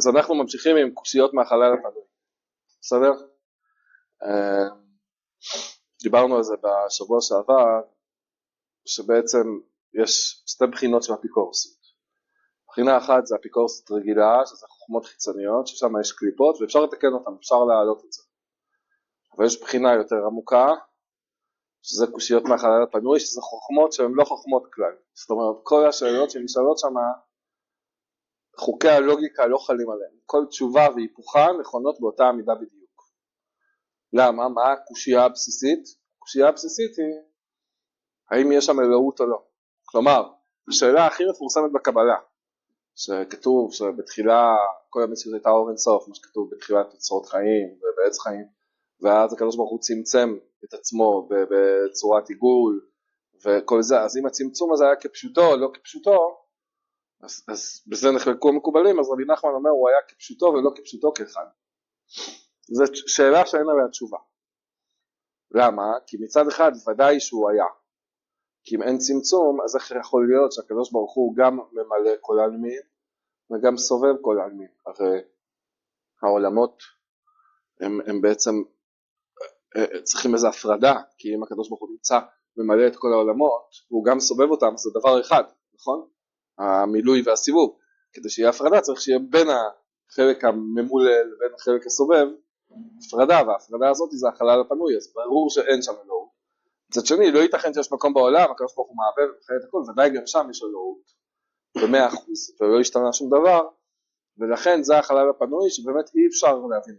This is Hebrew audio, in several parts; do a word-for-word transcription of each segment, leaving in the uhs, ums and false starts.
אז אנחנו ממשיכים עם קושיות מהחלל הפנוי, בסדר? דיברנו על זה בשבוע שעבר, שבעצם יש שתי בחינות של אפיקורסות. בחינה אחת זה אפיקורסות רגילה, שזה חוכמות חיצוניות, ששם יש קליפות ואפשר לתקן אותן, אפשר להעלות את זה. אבל יש בחינה יותר עמוקה, שזה קושיות מהחלל הפנוי, שזה חוכמות שהן לא חוכמות כלל. זאת אומרת, כל השאלות שנשאלות שם, חוקי הלוגיקה לא חלים עליהן. כל תשובה והיפוכה נכונות באותה עמידה בדיוק. למה? מה הקושייה הבסיסית? הקושייה הבסיסית היא, האם יש שם אלוהות או לא? כלומר, השאלה הכי מפורסמת בקבלה, שכתוב שבתחילה כל המציאות הייתה אור אין סוף, מה שכתוב בתחילת תוצאות חיים ובעץ חיים, ואז הקדוש ברוך הוא צמצם את עצמו בצורת עיגול וכל זה. אז אם הצמצום הזה היה כפשוטו או לא כפשוטו, אז, אז בזה נחלקו המקובלים. אז רבי נחמן אומר הוא היה כפשוטו ולא כפשוטו כאחד. זו שאלה שאין עליה תשובה. למה? כי מצד אחד ודאי שהוא היה, כי אם אין צמצום אז איך יכול להיות שהקדוש ברוך הוא גם ממלא כל העלמין וגם סובב כל העלמין? הרי העולמות הם, הם בעצם צריכים איזו הפרדה, כי אם הקדוש ברוך הוא נמצא ממלא את כל העולמות והוא גם סובב אותם, זה דבר אחד, נכון? המילוי והסיבוב. כדי שיהיה הפרדה צריך שיהיה בין החלק הממולל לבין החלק הסובב הפרדה, וההפרדה הזאת זה החלל הפנוי, אז ברור שאין שם אלוהות. מצד שני, לא ייתכן שיש מקום בעולם, הקדוש ברוך הוא מעבב וחי את הכל, ודאי גם שם יש אלוהות במאה אחוז, ולא השתנה שום דבר, ולכן זה החלל הפנוי שבאמת אי אפשר להבין.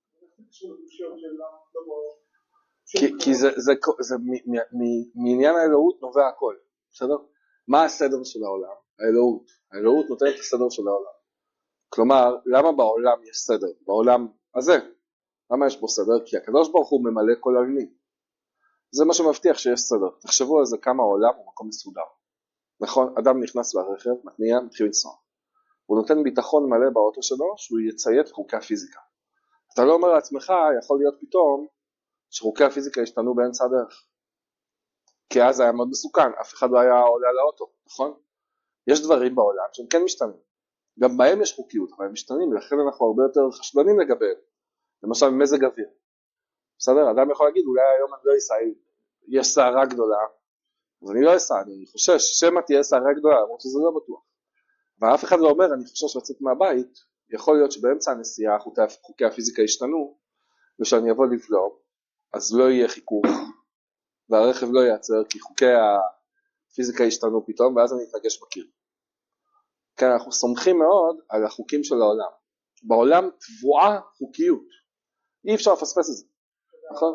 כי, כי זה, זה, זה מעניין האלוהות נובע הכל, בסדר? מה הסדר של העולם? האלוהות. האלוהות נותנת את הסדר של העולם. כלומר, למה בעולם יש סדר? בעולם הזה. למה יש בו סדר? כי הקדוש ברוך הוא ממלא כל העלמין. זה מה שמבטיח שיש סדר. תחשבו על זה כמה העולם הוא מקום מסודר. נכון? אדם נכנס לרכב, מתניע, מתחיל לנסוע. הוא נותן ביטחון מלא באוטו שלו שהוא יציית חוקי הפיזיקה. אתה לא אומר לעצמך, יכול להיות פתאום שחוקי הפיזיקה השתנו באמצע הדרך. כי אז היה מאוד מסוכן, אף אחד לא היה עולה על האוטו, נכון? יש דברים בעולם שהם כן משתנים. גם בהם יש חוקיות, אבל הם משתנים, ולכן אנחנו הרבה יותר חשדנים לגביהם. למשל מזג אוויר. בסדר? אדם יכול להגיד, אולי היום אני לא אסע, יש סערה גדולה, אז אני לא אסע, אני חושש, שמה תהיה סערה גדולה, למרות שזה לא בטוח. ואף אחד לא אומר, אני חושש לצאת מהבית, יכול להיות שבאמצע הנסיעה חוקי, חוקי הפיזיקה ישתנו, ושאני אבוא לבלום, אז לא יהיה חיכוך, והרכב לא ייעצר, כי חוקי הפיזיקה ישתנו פתאום, ואז אני אתנגש בקיר. כן, אנחנו סומכים מאוד על החוקים של העולם. בעולם תבואה חוקיות. אי אפשר לפספס את זה. נכון?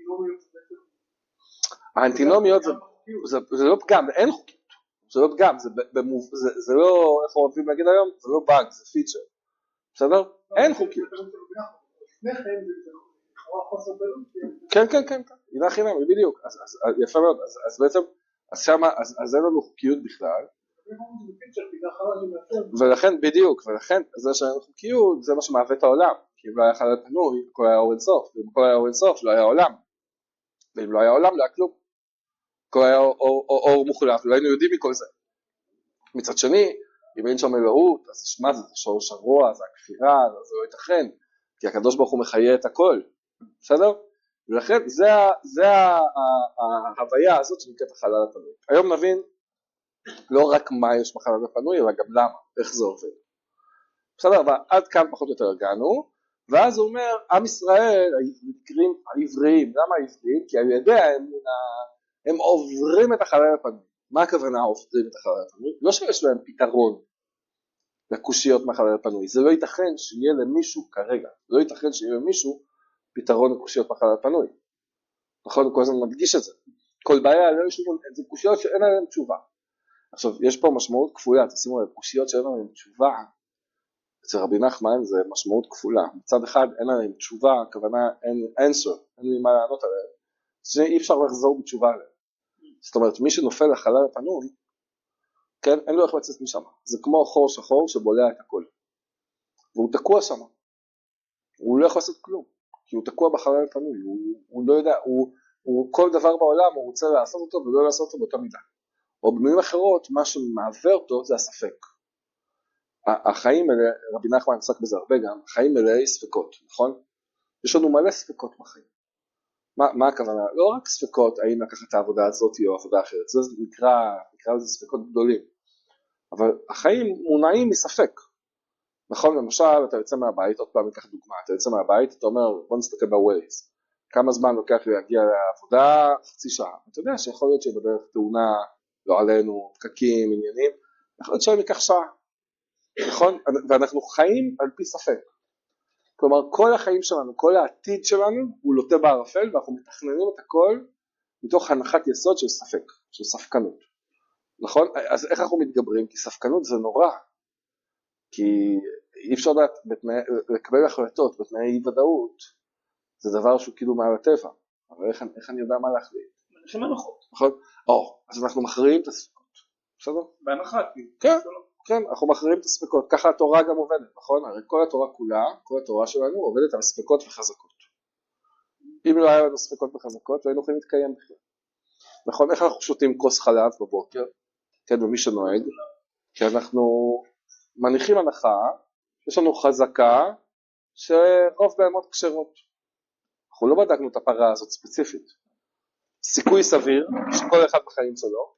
האנטינומיות זה, זה, זה לא פגם, אין חוקיות. זה לא פגם, זה, במוב, זה, זה לא, איך אוהבים להגיד היום? זה לא באג, זה פיצ'ר. בסדר? אין חוקיות. כן, כן, כן, הנה חינם, בדיוק. אז, אז, יפה מאוד. אז, אז בעצם, אז שמה, אז, אז אין לנו חוקיות בכלל. ולכן, בדיוק, ולכן זה שאין חוקיות, זה מה שמהווה את העולם. כי אם לא היה חלל פנוי, הכל היה אור אין סוף. ואם הכל היה אור אין סוף, לא היה עולם. ואם לא היה עולם, לא היה כלום. הכל היה אור, אור, אור, אור מוחלט, לא היינו יודעים מכל זה. מצד שני, אם אין שם אלוהות, אז שמה זה, זה שורש הרוע, זה הכפירה, זה לא ייתכן. כי הקדוש ברוך הוא מחיה את הכל. בסדר? ולכן, זה, זה ההוויה הזאת שנקראת החלל הפנוי. היום נבין לא רק מה יש בחלל הפנוי, אלא גם למה, איך זה עובד. בסדר, אבל עד כאן פחות או יותר הגענו, ואז הוא אומר, עם ישראל, העברים, העבריים, למה העבריים? כי על ידי האמונה, הם עוברים את החלל הפנוי. מה הכוונה עוברים את החלל הפנוי? לא שיש להם פתרון לקושיות מהחלל הפנוי, זה לא ייתכן שיהיה למישהו כרגע, לא ייתכן שיהיה למישהו פתרון לקושיות מהחלל הפנוי. נכון, כל הזמן מדגיש את זה. כל בעיה, לא יש לנו, זה קושיות שאין עליהן תשובה. עכשיו, יש פה משמעות כפולה, תשימו לב, קושיות שאין עליהן תשובה, אצל רבי נחמן זה משמעות כפולה. מצד אחד אין עליהן תשובה, הכוונה אין answer, אין לי מה לענות עליהן, שאי אפשר לחזור בתשובה עליהן. זאת אומרת, מי שנופל לחלל הפנוי, כן, אין לו איך לצאת משם. זה כמו חור שחור שבולע את הכל. והוא תקוע שם. הוא לא יכול לעשות כלום, כי הוא תקוע בחלל הפנוי, הוא, הוא לא יודע, הוא, הוא כל דבר בעולם, הוא רוצה לעשות אותו ולא לעשות אותו באותה מידה. או במילים אחרות, מה שמעבר אותו זה הספק. החיים האלה, רבי נחמן עסק בזה הרבה גם, החיים מלאי ספקות, נכון? יש לנו מלא ספקות בחיים. מה, מה הכוונה? לא רק ספקות, האם לקחת את העבודה הזאת או עבודה אחרת, זה נקרא, נקרא לזה ספקות גדולים. אבל החיים מונעים מספק. נכון, למשל, אתה יוצא מהבית, עוד פעם ניקח דוגמה, אתה יוצא מהבית, אתה אומר, בוא נסתכל בווייז. כמה זמן לוקח להגיע לעבודה? חצי שעה. אתה יודע שיכול להיות שבדרך תאונה, לא עלינו, פקקים, עניינים, יכול להיות שאני אקח שעה. נכון? ואנחנו חיים על פי ספק. כלומר, כל החיים שלנו, כל העתיד שלנו, הוא לוטה בערפל, ואנחנו מתכננים את הכל מתוך הנחת יסוד של ספק, של ספקנות. נכון? אז איך אנחנו מתגברים? כי ספקנות זה נורא. כי אי אפשר לדעת, בתנאי, לקבל החלטות בתנאי אי ודאות, זה דבר שהוא כאילו מעל הטבע. אבל איך, איך אני יודע מה להחליט? מניחים הנחות. נכון? או, אז אנחנו מכריעים את הספקות. בסדר? בהנחה. כן. כן, אנחנו מכריעים את הספקות, ככה התורה גם עובדת, נכון? הרי כל התורה כולה, כל התורה שלנו עובדת על ספקות וחזקות. אם לא היה לנו ספקות וחזקות, לא היינו יכולים להתקיים בכלל. נכון, איך אנחנו שותים כוס חלב בבוקר? כן, במי שנוהג, כי אנחנו מניחים הנחה, יש לנו חזקה שרוב בהמות כשרות. אנחנו לא בדקנו את הפרה הזאת ספציפית. סיכוי סביר שכל אחד בחיים שלו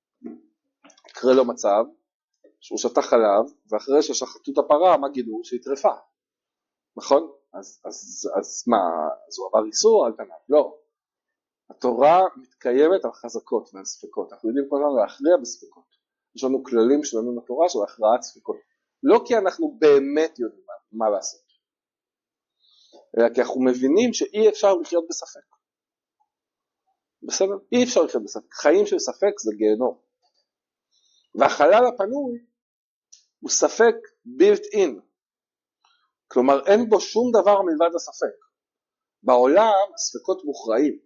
יקרה לו מצב, שהוא שתה חלב, ואחרי ששחטו את הפרה, מה גילו? שהיא טרפה. נכון? אז, אז, אז מה? אז הוא עבר איסור על פניו? לא. התורה מתקיימת על חזקות ועל ספקות. אנחנו יודעים כל הזמן להכריע בספקות. יש לנו כללים שלנו בתורה של הכרעת ספקות. לא כי אנחנו באמת יודעים מה, מה לעשות. אלא כי אנחנו מבינים שאי אפשר לחיות בספק. בסדר? אי אפשר לחיות בספק. חיים של ספק זה גיהנום. והחלל הפנוי הוא ספק built in. כלומר, אין בו שום דבר מלבד הספק. בעולם הספקות מוכרעים.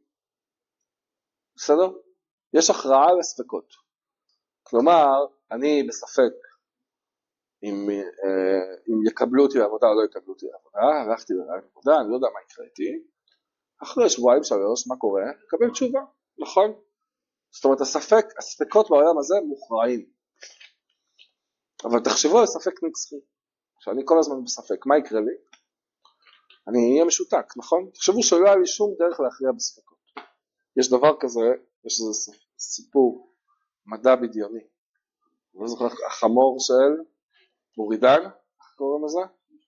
בסדר? יש הכרעה לספקות. כלומר, אני בספק אם, אה, אם יקבלו אותי לעבודה או לא יקבלו אותי לעבודה, הלכתי לעבודה, אני לא יודע מה יקרה איתי. אחרי שבועיים שלוש, מה קורה? יקבל תשובה, נכון? זאת אומרת, הספק, הספקות בעולם הזה מוכרעים. אבל תחשבו על ספק נצחי. שאני כל הזמן בספק, מה יקרה לי? אני אהיה משותק, נכון? תחשבו שלא היה לי שום דרך להכריע בספקות. יש דבר כזה, יש איזה סיפור מדע בדיוני. אני לא זוכר, החמור של בורידן, איך קוראים לזה?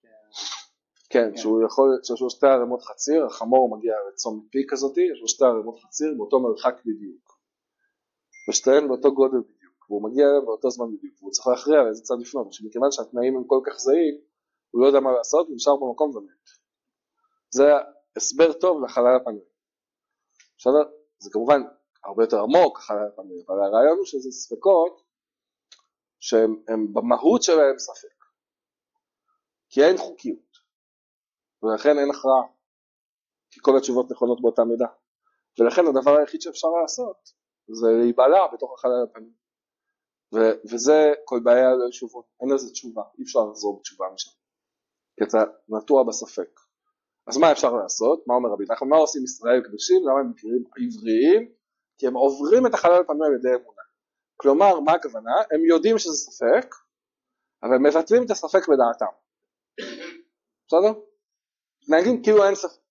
כן, שהוא יכול, שיש לו שתי ערימות חציר, החמור מגיע לצום פי כזאת, יש לו שתי ערימות חציר באותו מרחק בדיוק. ושתיהן באותו גודל בדיוק, והוא מגיע אליהם באותו זמן בדיוק, והוא צריך להכריע לאיזה צד לפנות, שמכיוון שהתנאים הם כל כך זהים, הוא לא יודע מה לעשות, הוא נשאר במקום ומת. זה הסבר טוב לחלל הפנוי. בסדר? זה כמובן הרבה יותר עמוק החלל הפנוי, אבל הרעיון הוא שזה ספקות שהם במהות שלהם ספק. כי אין חוקיות, ולכן אין הכרעה, כי כל התשובות נכונות באותה מידה. ולכן הדבר היחיד שאפשר לעשות, זה להיבלע בתוך החלל הפנוי. ו- וזה כל בעיה לא תשובות, אין לזה תשובה, אי אפשר לחזור בתשובה משם. כי אתה נטוע בספק. אז מה אפשר לעשות? מה אומר רבי נחמן? מה עושים ישראל קדושים? למה הם מקרים עבריים? כי הם עוברים את החלל הפנוי על ידי אמונה. כלומר, מה הכוונה? הם יודעים שזה ספק, אבל הם מבטלים את הספק בדעתם. בסדר? נהגים כאילו אין ספק.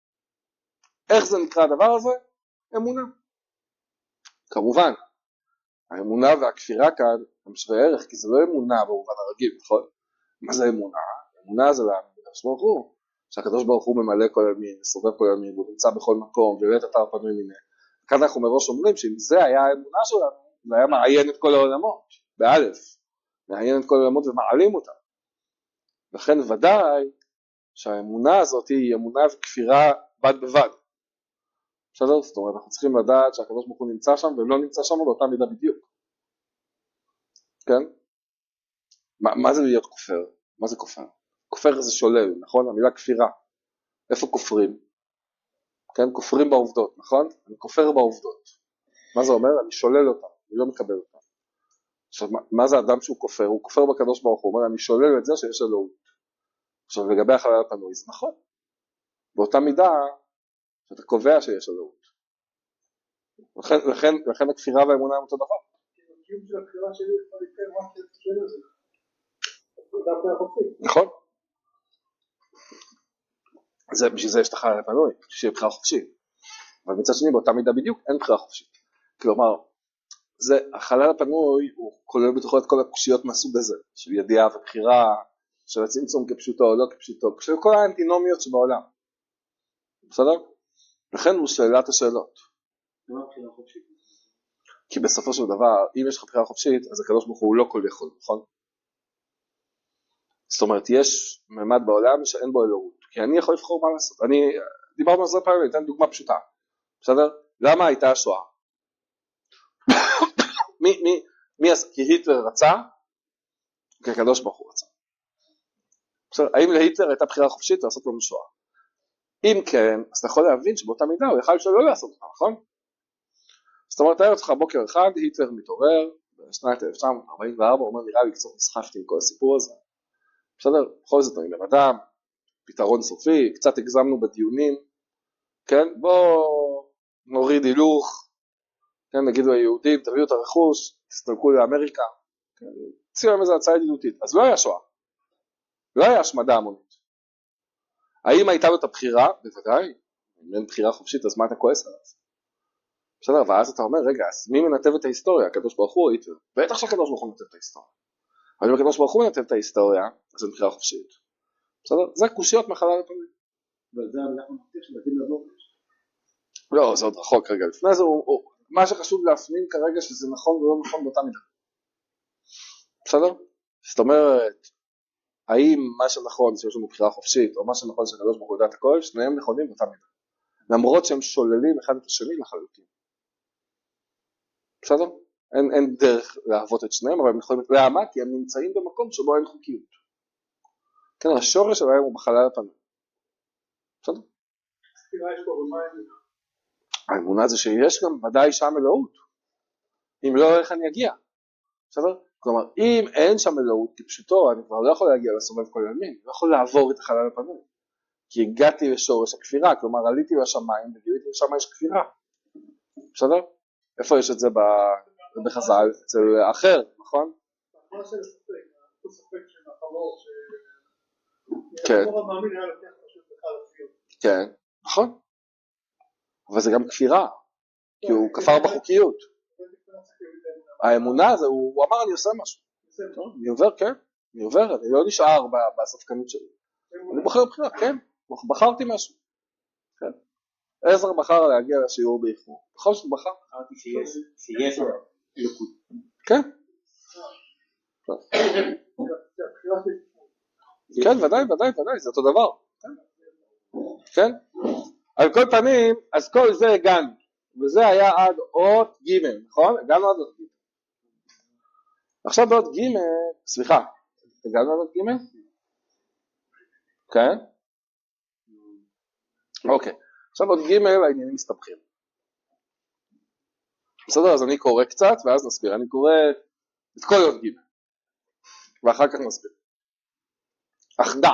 איך זה נקרא הדבר הזה? אמונה. כמובן, האמונה והכפירה כאן הם שווה ערך, כי זה לא אמונה במובן הרגיל, נכון? מה זה אמונה? אמונה זה להאמין בקדוש ברוך הוא, שהקדוש ברוך הוא ממלא כל ימין, מסובב כל ימין, והוא נמצא בכל מקום, ובאמת אתר פנוי מיני. כאן אנחנו מראש אומרים שאם זה היה האמונה שלנו, זה היה מעיין את כל העולמות, באלף, מעיין את כל העולמות ומעלים אותם. לכן ודאי שהאמונה הזאת היא אמונה וכפירה בד בבד. בסדר? זאת אומרת, אנחנו צריכים לדעת שהקדוש ברוך הוא נמצא שם, והם לא נמצא שם באותה מידה בדיוק. כן? מה, מה זה להיות כופר? מה זה כופר? כופר זה שולל, נכון? המילה כפירה. איפה כופרים? כן? כופרים בעובדות, נכון? אני כופר בעובדות. מה זה אומר? אני שולל אותם, אני לא מקבל אותם. עכשיו, מה, מה זה אדם שהוא כופר? הוא כופר בקדוש ברוך הוא, הוא אומר, אני שולל את זה שיש אלוהות. עכשיו, לגבי החלל הפנוי, זה נכון. באותה מידה, שאתה קובע שיש אלוהות. לכן, לכן, לכן הכפירה והאמונה הם אותו דבר. הקיום של הבחירה שלי יכול להתקיים רק כשאין לזה. נכון. זה, בשביל זה יש את החלל הפנוי, שיהיה בחירה חופשית. אבל מצד שני, באותה מידה בדיוק, אין בחירה חופשית. כלומר, זה, החלל הפנוי הוא כולל בתוכו את כל הקושיות מהסוג הזה, של ידיעה ובחירה, של הצמצום כפשוטו או לא כפשוטו, של כל האנטינומיות שבעולם. בסדר? לכן הוא שאלת השאלות. למה בחירה חופשית? כי בסופו של דבר, אם יש לך בחירה חופשית, אז הקדוש ברוך הוא לא כל יכול, נכון? זאת אומרת, יש ממד בעולם שאין בו אלוהות, כי אני יכול לבחור מה לעשות. אני, דיברנו על זה פעמים, אני אתן דוגמה פשוטה. בסדר? למה הייתה השואה? מי, מי, מי, כי היטלר רצה, כי הקדוש ברוך הוא רצה. בסדר? האם להיטלר הייתה בחירה חופשית לעשות לנו שואה? אם כן, אז אתה יכול להבין שבאותה מידה הוא יכל שלא לעשות אותה, נכון? זאת אומרת, היה אותך בוקר אחד, היטלר מתעורר, בשנת אלף תשע מאות ארבעים וארבע, הוא אומר, נראה לי קצת נסחפתי עם כל הסיפור הזה. בסדר? בכל זאת אני בן אדם, פתרון סופי, קצת הגזמנו בדיונים, כן? בואו נוריד הילוך, כן? נגידו היהודים, תביאו את הרכוש, תסתלקו לאמריקה, כן? ציון להם איזה הצעה ידידותית. אז לא היה שואה, לא היה השמדה המונית. האם הייתה לו את הבחירה? בוודאי, אם אין בחירה חופשית, אז מה אתה כועס עליו? בסדר, ואז אתה אומר, רגע, אז מי מנתב את ההיסטוריה? הקדוש ברוך הוא, היטלר. בטח שהקדוש ברוך הוא מנתב את ההיסטוריה. אבל אם הקדוש ברוך הוא מנתב את ההיסטוריה, אז אין בחירה חופשית. בסדר? זה קושיות מחלל הפנים. וזה אנחנו מבטיח שבתים לבוא. לא, זה עוד רחוק רגע. לפני זה, הוא, הוא, מה שחשוב להפנים כרגע שזה נכון ולא נכון באותה מידה. בסדר? זאת אומרת, האם מה שנכון שיש לנו בחירה חופשית, או מה שנכון שהקדוש ברוך הוא יודע את הכל, שניהם נכונים באותה מידה. למרות שהם שוללים אחד את השני לחלוטין. בסדר? אין, אין דרך להעבוד את שניהם, אבל הם יכולים להמה, כי הם נמצאים במקום שבו אין חוקיות. כן, השורש שלהם הוא בחלל הפנים. בסדר? האמונה זה שיש גם ודאי שם אלוהות. אם לא, איך אני אגיע? בסדר? כלומר, אם אין שם אלוהות כפשוטו, אני כבר לא יכול להגיע לסובב כל ימין, אני לא יכול לעבור את החלל הפנים. כי הגעתי לשורש הכפירה, כלומר, עליתי לשמיים וגיליתי לשם יש כפירה. בסדר? איפה יש את זה בחז"ל? אצל אחר, נכון? כן. כן, נכון. אבל זה גם כפירה, כי הוא כפר בחוקיות. האמונה זה, הוא אמר אני עושה משהו. אני עובר, כן, אני עובר, אני לא נשאר בספקנות שלי. אני בוחר בחירה, כן, בחרתי משהו. כן. עזר בחר להגיע לשיעור באיחור. בכל זאת בחר. אמרתי שיש אלוקות. כן. כן, ודאי, ודאי, ודאי, זה אותו דבר. כן? על כל פנים, אז כל זה הגענו. וזה היה עד אות ג', נכון? הגענו עד אות ג'. עכשיו באות ג', סליחה, הגענו עד אות ג'? כן? אוקיי. עכשיו עוד ג' העניינים מסתבכים. בסדר, אז אני קורא קצת ואז נסביר. אני קורא את כל עוד ג' ואחר כך נסביר. אחדה.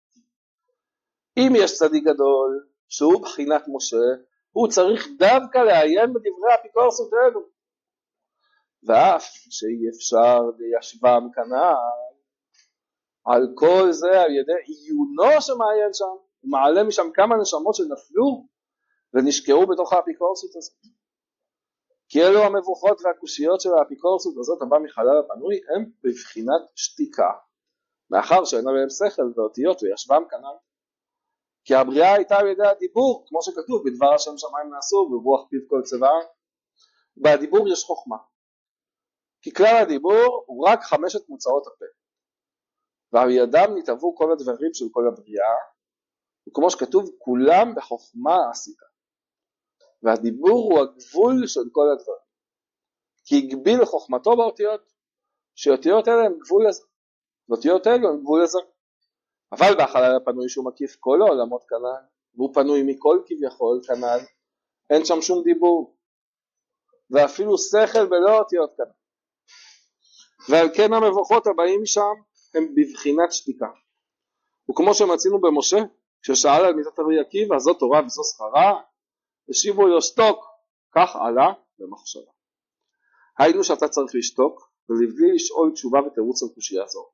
אם יש צדיק גדול שהוא בחינת משה, הוא צריך דווקא לעיין בדברי האפיקורסות האלו. ואף שאי אפשר לישבם כנעל, על כל זה על ידי עיונו שמעיין שם, הוא מעלה משם כמה נשמות שנפלו ונשקעו בתוך האפיקורסות הזאת. כי אלו המבוכות והקושיות של האפיקורסות הזאת הבא מחלל הפנוי הם בבחינת שתיקה, מאחר שאין עליהם שכל ואותיות וישבם כנעל. כי הבריאה הייתה על ידי הדיבור, כמו שכתוב בדבר השם שמיים נעשו וברוח פיו כל צבאה. בדיבור יש חוכמה, כי כלל הדיבור הוא רק חמשת מוצאות הפה, ועל ידם נתעבו כל הדברים של כל הבריאה, וכמו שכתוב כולם בחוכמה עשית. והדיבור הוא הגבול של כל הדברים, כי הגביל חוכמתו באותיות, שאותיות אלה הם גבול לזה, ואותיות אלה הם גבול לזה. אבל בחלל הפנוי שהוא מקיף כל העולמות כנ"ל, והוא פנוי מכל כביכול כנ"ל, אין שם שום דיבור, ואפילו שכל בלא אותיות כנ"ל. ועל כן המבוכות הבאים שם הם בבחינת שתיקה. וכמו שמצינו במשה, כששאל על מיתת רבי עקיבא, זו תורה וזו שכרה, השיבו לו שתוק, כך עלה במחשבה. היינו שאתה צריך לשתוק, ולבלי לשאול תשובה ותירוץ על קושיה זו,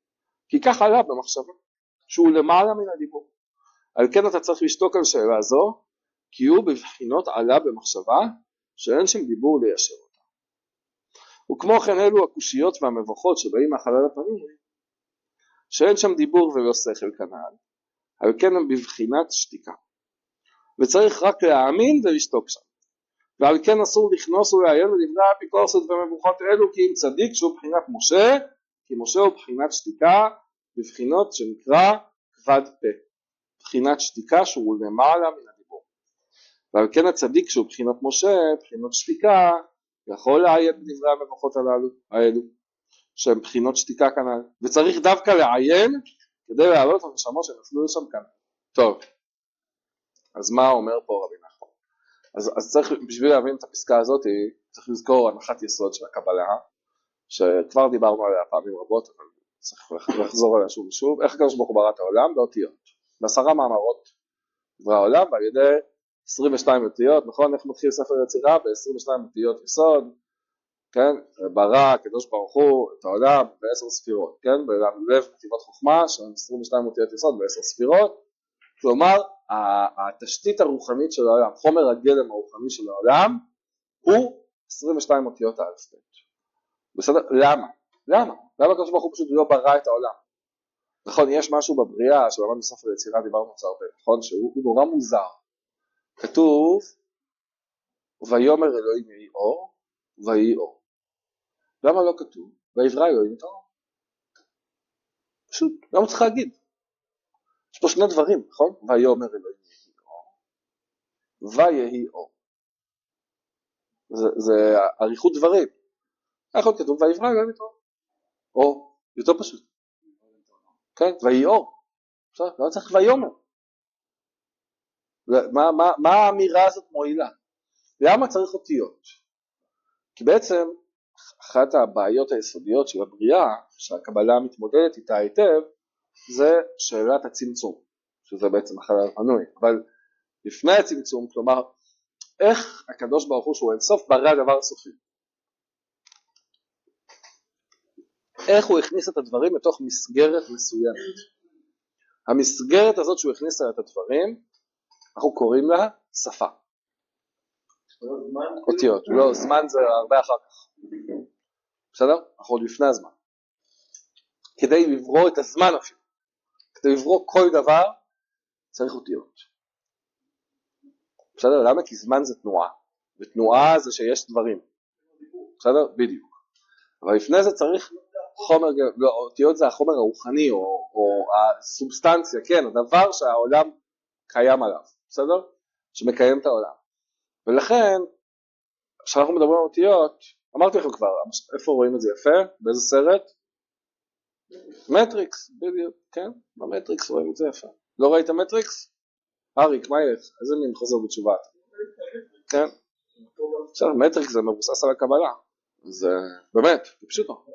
כי כך עלה במחשבה, שהוא למעלה מן הדיבור. על כן אתה צריך לשתוק על שאלה זו, כי הוא בבחינות עלה במחשבה, שאין שם דיבור ליישר אותה. וכמו כן אלו הקושיות והמבוכות שבאים מהחלל הפנימי, שאין שם דיבור ולא שכל כנ"ל, על כן הם בבחינת שתיקה. וצריך רק להאמין ולשתוק שם. ועל כן אסור לכנוס ולעיין לדברי האפיקורסות ומבוכות אלו, כי אם צדיק שהוא בחינת משה, כי משה הוא בחינת שתיקה, בבחינות שנקרא כבד פה. בחינת שתיקה שהוא למעלה מן הדיבור. ועל כן הצדיק שהוא בחינת משה, בחינות שתיקה, יכול לעיין בדברי המבוכות הללו, האלו, שהם בחינות שתיקה כנ"ל. וצריך דווקא לעיין, כדי להעלות את הנשמות שנפלו לשם כאן. טוב, אז מה אומר פה רבי נחמן? אז, אז צריך, בשביל להבין את הפסקה הזאת, צריך לזכור הנחת יסוד של הקבלה, שכבר דיברנו עליה פעמים רבות, אבל צריך לחזור עליה שוב ושוב. איך הקדוש ברוך הוא ברא את העולם? באותיות. בעשרה מאמרות ברא העולם, ועל ידי עשרים ושתיים אותיות, נכון? איך מתחיל ספר יצירה? ב-עשרים ושתיים אותיות יסוד, כן? ברא הקדוש ברוך הוא את העולם בעשר ספירות, כן? בלב כתיבת חוכמה, של עשרים ושתיים אותיות יסוד בעשר ספירות, כלומר, התשתית הרוחנית של העולם, חומר הגלם הרוחני של העולם, הוא עשרים ושתיים אותיות האלף-בית. בסדר? למה? למה? למה הקדוש ברוך הוא פשוט לא ברא את העולם? נכון, יש משהו בבריאה, שלמדנו בספר יצירה, דיברנו על זה הרבה, נכון? שהוא נורא מוזר. כתוב, ויאמר אלוהים יהי אור, ויהי אור. למה לא כתוב? ויברא אלוהים את האור. פשוט, למה צריך להגיד? יש פה שני דברים, נכון? ויאמר אלוהים יהי אור, ויהי אור. זה, זה עריכות דברים. איך עוד כתוב? ויברא אלוהים את האור. או, יותר פשוט. כן, ויהי אור. בסדר, לא צריך ויאמר. מה, מה, מה האמירה הזאת מועילה? למה צריך אותיות? כי בעצם אחת הבעיות היסודיות של הבריאה, שהקבלה מתמודדת איתה היטב, זה שאלת הצמצום, שזה בעצם החלל הפנוי. אבל לפני הצמצום, כלומר, איך הקדוש ברוך הוא שהוא אינסוף ברא דבר סופי? איך הוא הכניס את הדברים לתוך מסגרת מסוימת? המסגרת הזאת שהוא הכניס את הדברים, אנחנו קוראים לה שפה. אותיות, לא, זמן זה הרבה אחר כך. בסדר? אנחנו עוד לפני הזמן. כדי לברוא את הזמן אפילו, כדי לברוא כל דבר, צריך אותיות. בסדר? למה? כי זמן זה תנועה, ותנועה זה שיש דברים. בסדר? בדיוק. אבל לפני זה צריך חומר, לא, אותיות זה החומר הרוחני, או, או הסובסטנציה, כן, הדבר שהעולם קיים עליו. בסדר? שמקיים את העולם. ולכן, כשאנחנו מדברים על אותיות, אמרתי לכם כבר, איפה רואים את זה יפה? באיזה סרט? מטריקס, בדיוק, כן? במטריקס רואים את זה יפה. לא ראית מטריקס? אריק, מה יש? איזה מין חוזר בתשובה? כן? עכשיו, מטריקס זה מבוסס על הקבלה. זה באמת, זה פשוט לא.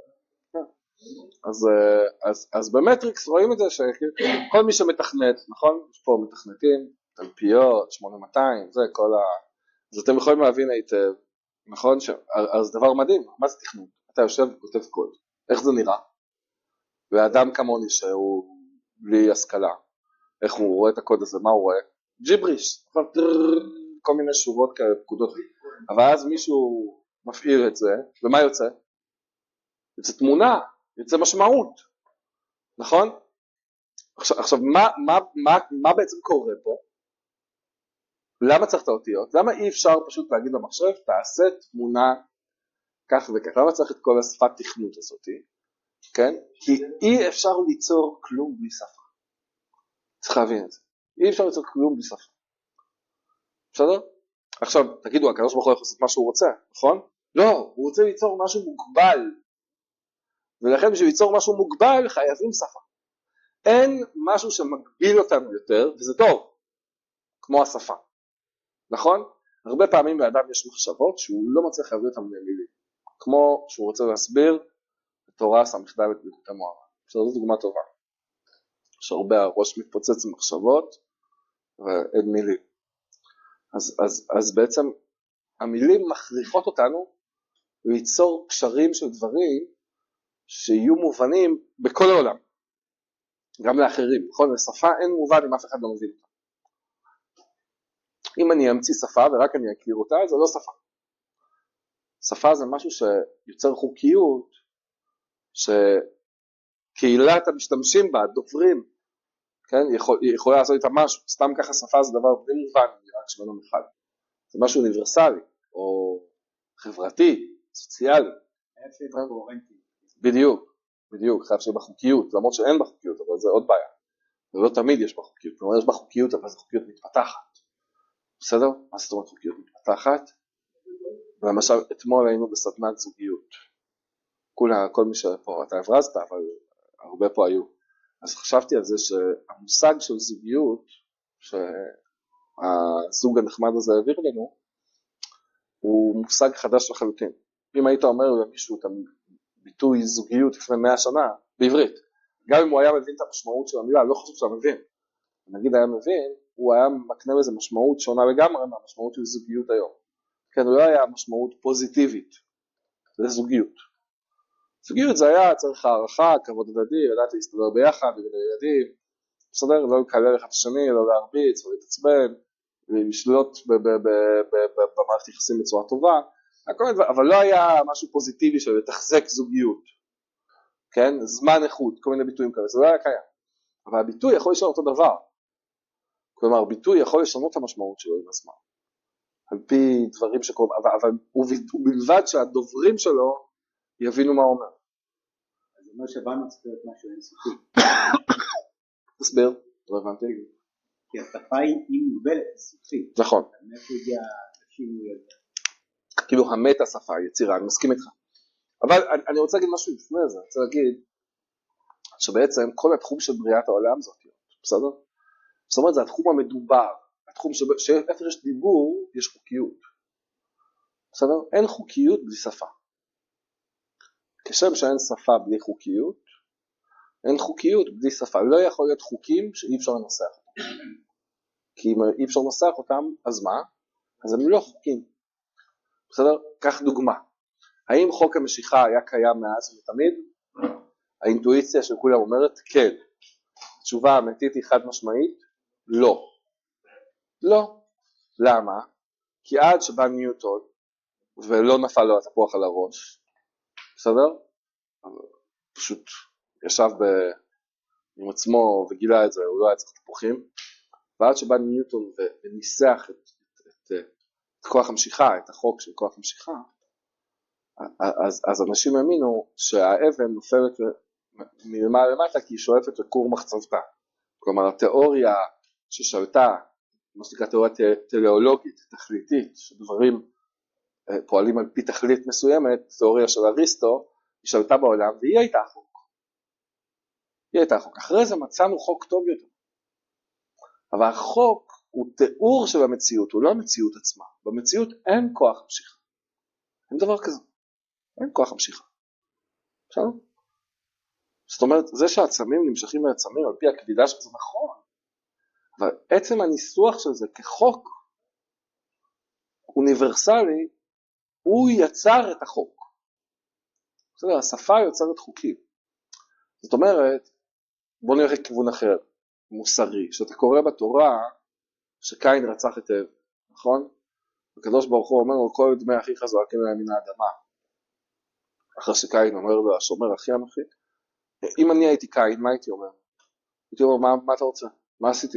אז, אז, אז במטריקס רואים את זה שכל מי שמתכנת, נכון? יש פה מתכנתים, תלפיות, שמונה מאתיים, זה כל ה... אז אתם יכולים להבין היטב, נכון? ש... אז דבר מדהים, מה זה תכנות? אתה יושב וכותב קוד, איך זה נראה? ואדם כמוני שהוא בלי השכלה, איך הוא רואה את הקוד הזה, מה הוא רואה? ג'יבריש, כל מיני שורות כאלה, פקודות, אבל אז מישהו מפעיל את זה, ומה יוצא? יוצא תמונה, יוצא משמעות, נכון? עכשיו, עכשיו מה, מה, מה, מה בעצם קורה פה? למה צריך את האותיות? למה אי אפשר פשוט להגיד למחשב, תעשה תמונה כך וכך? למה צריך את כל השפת תכנות הזאת? כן? כי אי אפשר ליצור כלום בלי שפה. צריך להבין את זה. אי אפשר ליצור כלום בלי שפה. בסדר? עכשיו, תגידו, הקדוש ברוך הוא יכול לעשות מה שהוא רוצה, נכון? לא, הוא רוצה ליצור משהו מוגבל. ולכן בשביל ליצור משהו מוגבל חייבים שפה. אין משהו שמגביל אותנו יותר, וזה טוב, כמו השפה. נכון? הרבה פעמים לאדם יש מחשבות שהוא לא מצליח להביא אותם למילים. כמו שהוא רוצה להסביר את תורה ס"ד בליקוטי מוהר"ן. זו דוגמה טובה. יש הרבה, הראש מתפוצץ עם מחשבות ואין מילים. אז, אז, אז בעצם המילים מכריחות אותנו ליצור קשרים של דברים שיהיו מובנים בכל העולם. גם לאחרים, נכון? לשפה אין מובן אם אף אחד לא מבין אותה. אם אני אמציא שפה ורק אני אכיר אותה, זה לא שפה. שפה זה משהו שיוצר חוקיות, שקהילת המשתמשים בה, דוברים, כן? יכול, יכולה לעשות איתה משהו. סתם ככה שפה זה דבר די מובן, רק שמנו אחד. זה משהו אוניברסלי, או חברתי, סוציאלי. חייב שיהיה קוהרנטי. בדיוק, בדיוק, חייב שיהיה בחוקיות, למרות שאין בחוקיות, אבל זה עוד בעיה. ולא תמיד יש בחוקיות, כלומר יש בחוקיות, אבל זו חוקיות מתפתחת. בסדר? מה זאת אומרת חוקיות מתפתחת? למשל, אתמול היינו בסדנת זוגיות. כולה, כל מי שפה, אתה הברזת, אבל הרבה פה היו. אז חשבתי על זה שהמושג של זוגיות, שהזוג הנחמד הזה העביר לנו, הוא מושג חדש לחלוטין. אם היית אומר למישהו את הביטוי זוגיות לפני מאה שנה, בעברית, גם אם הוא היה מבין את המשמעות של המילה, לא חושב שאתה מבין. נגיד היה מבין, הוא היה מקנה לזה משמעות שונה לגמרי מהמשמעות של זוגיות היום. כן, הוא לא היה משמעות פוזיטיבית לזוגיות. זוגיות זה היה צריך הערכה, כבוד הדדי, לדעת להסתדר ביחד, לגבי ילדים, בסדר, לא לקלל אחד השני, לא להרביץ, לא להתעצבן, לשלוט במערכת יחסים בצורה טובה, אבל לא היה משהו פוזיטיבי של לתחזק זוגיות, כן, זמן איכות, כל מיני ביטויים כאלה, זה לא היה קיים. אבל הביטוי יכול לשנות אותו דבר, כלומר, ביטוי יכול לשנות את המשמעות שלו עם הזמן, על פי דברים שקוראים, אבל, אבל ובלבד שהדוברים שלו יבינו מה אומר. אז זה אומר שבאנו צריך להיות משהו אינסופי. תסביר, לא הבנתי. כי השפה היא מוגבלת, אינסופית. נכון. מאיפה הגיע השינוי הזה? כאילו המת השפה, יצירה, אני מסכים איתך. אבל אני, אני רוצה להגיד משהו לפני זה, אני רוצה להגיד שבעצם כל התחום של בריאת העולם זאת, בסדר? זאת אומרת, זה התחום המדובר, התחום שאיפה יש דיבור, יש חוקיות. בסדר? אין חוקיות בלי שפה. כשם שאין שפה בלי חוקיות, אין חוקיות בלי שפה. לא יכול להיות חוקים שאי אפשר לנסח אותם. כי אם אי אפשר לנסח אותם, אז מה? אז הם לא חוקים. בסדר? כך דוגמה. האם חוק המשיכה היה קיים מאז ומתמיד? האינטואיציה של כולם אומרת כן. התשובה האמיתית היא חד משמעית? לא. לא. למה? כי עד שבא ניוטון, ולא נפל לו התפוח על הראש, בסדר? פשוט ישב ב... עם עצמו וגילה את זה, הוא לא היה צריך תפוחים, ועד שבא ניוטון וניסח את, את, את, את כוח המשיכה, את החוק של כוח המשיכה, אז, אז אנשים האמינו שהאבן נופלת מלמעלה למטה כי היא שואפת לכור מחצבתה. כלומר, התיאוריה ששלטה, מה שנקרא תיאוריה טליאולוגית, תכליתית, שדברים פועלים על פי תכלית מסוימת, תיאוריה של אריסטו, היא שלטה בעולם והיא הייתה חוק. היא הייתה חוק. אחרי זה מצאנו חוק טוב יותר. אבל החוק הוא תיאור של המציאות, הוא לא המציאות עצמה. במציאות אין כוח המשיכה. אין דבר כזה. אין כוח המשיכה. בסדר? זאת אומרת, זה שהעצמים נמשכים לעצמים על פי הכבידה שזה נכון, אבל עצם הניסוח של זה כחוק אוניברסלי, הוא יצר את החוק. בסדר, השפה יוצרת חוקים. זאת אומרת, בוא נראה כיוון אחר, מוסרי, שאתה קורא בתורה שקין רצח את הבל, נכון? הקדוש ברוך הוא אומר לו, כל דמי אחיך זועקים אליי מן האדמה. אחרי שקין אומר לו, השומר אחי אנוכי, אם אני הייתי קין, מה הייתי אומר? הייתי אומר, מה, מה אתה רוצה? מה עשיתי?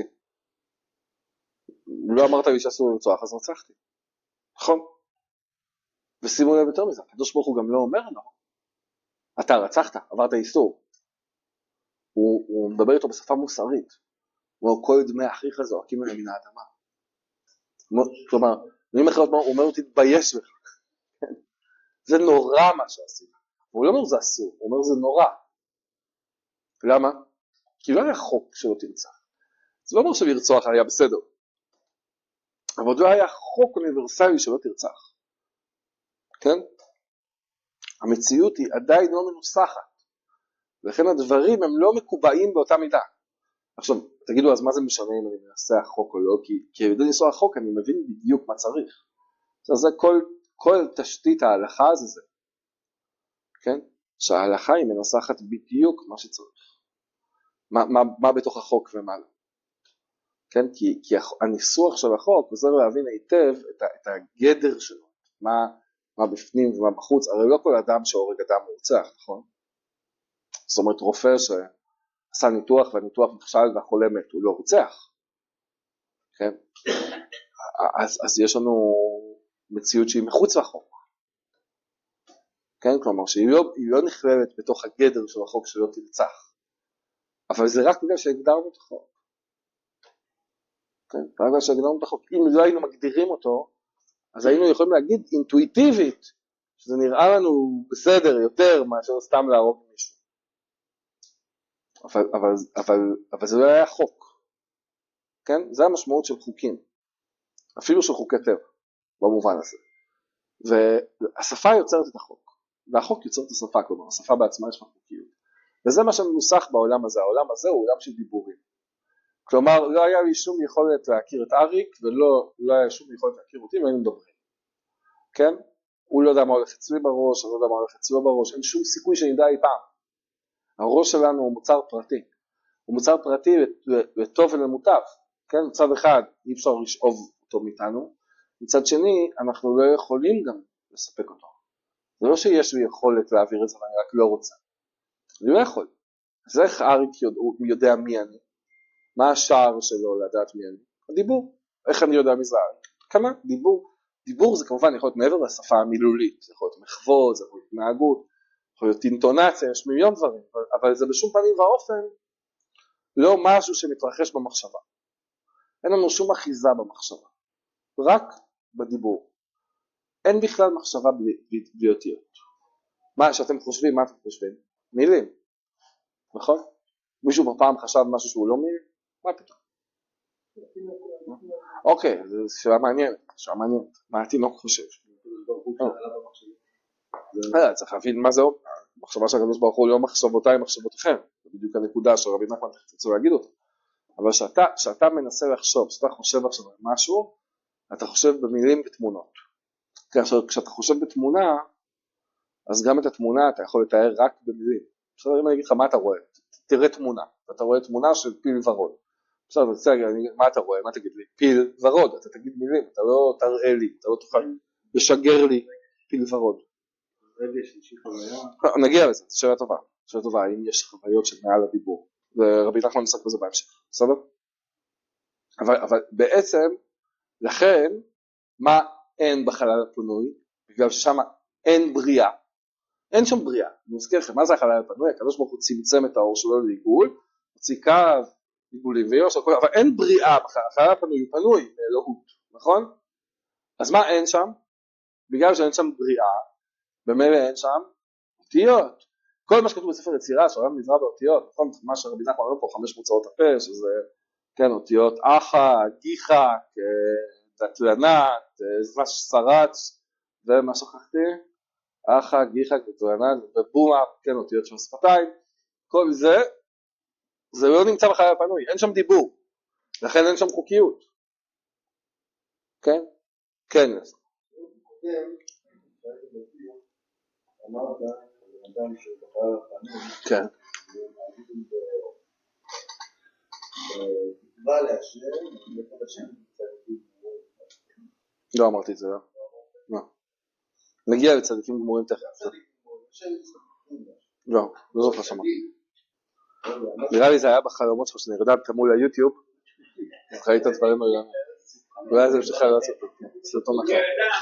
לא אמרת לי שאסור לרצוח, אז רצחתי. נכון? ושימו לב יותר מזה, הקדוש ברוך הוא גם לא אומר לו, אתה רצחת, עברת איסור. הוא, הוא מדבר איתו בשפה מוסרית. הוא אומר, כל דמי אחיך זועקים אליי מן האדמה. כלומר, אני אומר, הוא אומר, תתבייש לך. זה נורא מה שעשית. הוא לא אומר זה אסור, הוא אומר זה נורא. למה? כי לא היה חוק שלא תרצח. זה לא אומר שלרצוח היה בסדר. אבל לא היה חוק אוניברסלי שלא תרצח. כן? המציאות היא עדיין לא מנוסחת. ולכן הדברים הם לא מקובעים באותה מידה. עכשיו, תגידו, אז מה זה משנה אם אני מנסה החוק או לא? כי, כי כדי לנסוע החוק אני מבין בדיוק מה צריך. אז זה כל, כל תשתית ההלכה זה זה. כן? שההלכה היא מנסחת בדיוק מה שצריך. מה, מה, מה בתוך החוק ומה לא. כן? כי, כי הניסוח של החוק עוזר להבין היטב את, ה, את הגדר שלו, מה, מה בפנים ומה בחוץ. הרי לא כל אדם שהורג אדם מורצח, נכון? זאת אומרת רופא שעשה ניתוח והניתוח נכשל והחולה מת, הוא לא רוצח. כן? אז, אז יש לנו מציאות שהיא מחוץ לחוק. כן? כלומר שהיא לא, היא לא נכללת בתוך הגדר של החוק שלא תרצח. אבל זה רק בגלל שהגדרנו את החוק. כן? בגלל שהגדרנו את החוק. אם לא היינו מגדירים אותו, אז היינו יכולים להגיד אינטואיטיבית, שזה נראה לנו בסדר יותר מאשר סתם להרוג מישהו. אבל, אבל, אבל, אבל זה לא היה חוק. כן? זה המשמעות של חוקים. אפילו של חוקי טבע, במובן הזה. והשפה יוצרת את החוק. והחוק יוצר את השפה, כלומר, השפה בעצמה יש חוקיות. וזה מה שמנוסח בעולם הזה. העולם הזה הוא עולם של דיבורים. כלומר, לא היה לי שום יכולת להכיר את אריק, ולא לא היה שום יכולת להכיר אותי, והיינו מדברים. כן? הוא לא יודע מה הולך אצלי בראש, אני לא יודע מה הולך אצלו בראש, אין שום סיכוי שנדע אי פעם. הראש שלנו הוא מוצר פרטי. הוא מוצר פרטי לטוב ולמוטב. כן? מצד אחד, אי אפשר לשאוב אותו מאיתנו. מצד שני, אנחנו לא יכולים גם לספק אותו. זה לא שיש לי יכולת להעביר את זה, ואני רק לא רוצה. אני לא יכול. אז איך אריק יודע, הוא יודע מי אני? מה השער שלו לדעת מי אני? הדיבור. איך אני יודע מי זה אריק? כמה? דיבור. דיבור זה כמובן יכול להיות מעבר לשפה המילולית. זה יכול להיות מחוות, זה יכול להיות התנהגות, יכול להיות אינטונציה, יש מיליון דברים. אבל זה בשום פנים ואופן לא משהו שמתרחש במחשבה. אין לנו שום אחיזה במחשבה. רק בדיבור. אין בכלל מחשבה בלי, בלי, בלי אותיות. מה שאתם חושבים, מה אתם חושבים? מילים. נכון? מישהו בפעם חשב משהו שהוא לא מילים? מה פתאום? אוקיי, זו שאלה מעניינת. שאלה מעניינת. מה התינוק חושב? צריך להבין מה זה מחשבה של הקדוש ברוך הוא לא מחשבותיי מחשבותיכם. זה בדיוק הנקודה של רבי נחמן תרצו להגיד אותה. אבל שאתה, שאתה מנסה לחשוב, שאתה חושב עכשיו על משהו, אתה חושב במילים ותמונות. כאשר כשאתה חושב בתמונה, אז גם את התמונה אתה יכול לתאר רק במילים. בסדר, אם אני אגיד לך מה אתה רואה, תראה תמונה. אתה רואה תמונה של פיל ורוד. בסדר, אתה תגיד, מה אתה רואה? מה תגיד לי? פיל ורוד. אתה תגיד מילים, אתה לא תראה לי, אתה לא תוכל לשגר לי פיל ורוד. נגיע לזה, זו שאלה טובה. שאלה טובה, האם יש חוויות של מעל הדיבור. ורבי נחמן עסק בזה בהמשך. בסדר? אבל, אבל בעצם, לכן, מה אין בחלל הפנוי? בגלל ששם אין בריאה. אין שם בריאה. אני מזכיר לכם, מה זה החלל הפנוי? הקדוש ברוך הוא צמצם את האור שלו לעיגול, הוציא קו, עיגולים ויושר, אבל אין בריאה בחלל. החלל הפנוי הוא פנוי לאלוהות, נכון? אז מה אין שם? בגלל שאין שם בריאה, במילא אין שם אותיות. כל מה שכתוב בספר יצירה, שהעולם נברא באותיות, נכון? מה שרבי נחמן אומר פה, חמש מוצאות הפה, שזה, כן, אותיות אחה, גיחה, דתלנת, זש סרץ, ומה שכחתי? אחה, גיחה, דתלנת, ובומה, כן, אותיות של שפתיים. כל זה, זה לא נמצא בחלל הפנוי, אין שם דיבור, לכן אין שם חוקיות. כן? כן, yes. אמרת, אדם שבחלל הפנוי, כן. תקווה להשם, לפחות השם לא אמרתי את זה, לא. נגיע לצדיקים גמורים תכף. לא, לא זוכר שמע. נראה לי זה היה בחלומות שלך שנרדמת מול היוטיוב, אז ראית את דברים האלה. אולי זה משחרר לעשות סרטון אחר.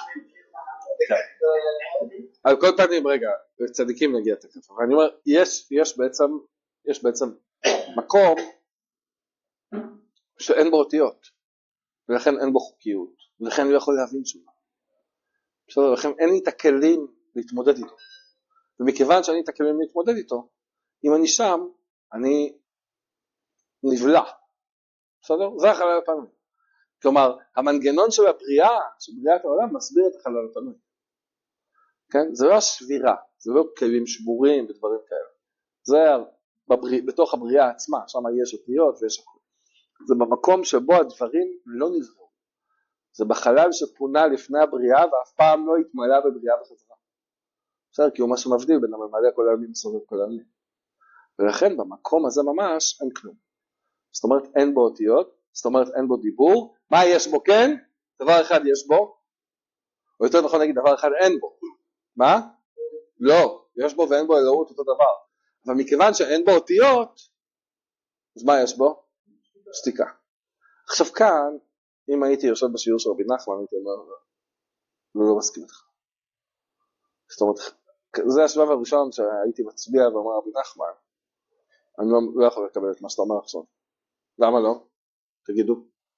על כל פנים, רגע, לצדיקים נגיע תכף. אבל אני אומר, יש בעצם, יש בעצם מקום שאין בו אותיות, ולכן אין בו חוקיות, ולכן אני לא יכול להבין שום. בסדר, לכן אין לי את הכלים להתמודד איתו. ומכיוון שאני את הכלים להתמודד איתו, אם אני שם, אני נבלע. בסדר? זה החלל הפנוי. כלומר, המנגנון של הבריאה, של בריאת העולם, מסביר את החלל הפנוי. כן? זה לא השבירה, זה לא כלים שבורים ודברים כאלה. זה בבריא, בתוך הבריאה עצמה, שם יש אותיות ויש הכל. זה במקום שבו הדברים לא נבראו. זה בחלל שפונה לפני הבריאה ואף פעם לא התמלא בבריאה בחזרה. בסדר, כי הוא משהו מבדיל בין הממלא כל העלמין מסובב כל העלמין. ולכן במקום הזה ממש אין כלום. זאת אומרת אין בו אותיות, זאת אומרת אין בו דיבור. מה יש בו? כן, דבר אחד יש בו, או יותר נכון להגיד דבר אחד אין בו. מה? לא, יש בו ואין בו אלוהות אותו דבר. אבל מכיוון שאין בו אותיות, אז מה יש בו? שתיקה. עכשיו כאן, אם הייתי יושב בשיעור של רבי נחמן, הייתי אומר, לא מסכים איתך. זאת אומרת, זה השלב הראשון שהייתי מצביע ואומר רבי נחמן, אני לא, לא יכול לקבל את מה שאתה אומר עכשיו. למה לא? תגידו.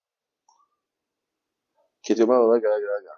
כי הייתי אומר, רגע, רגע, רגע.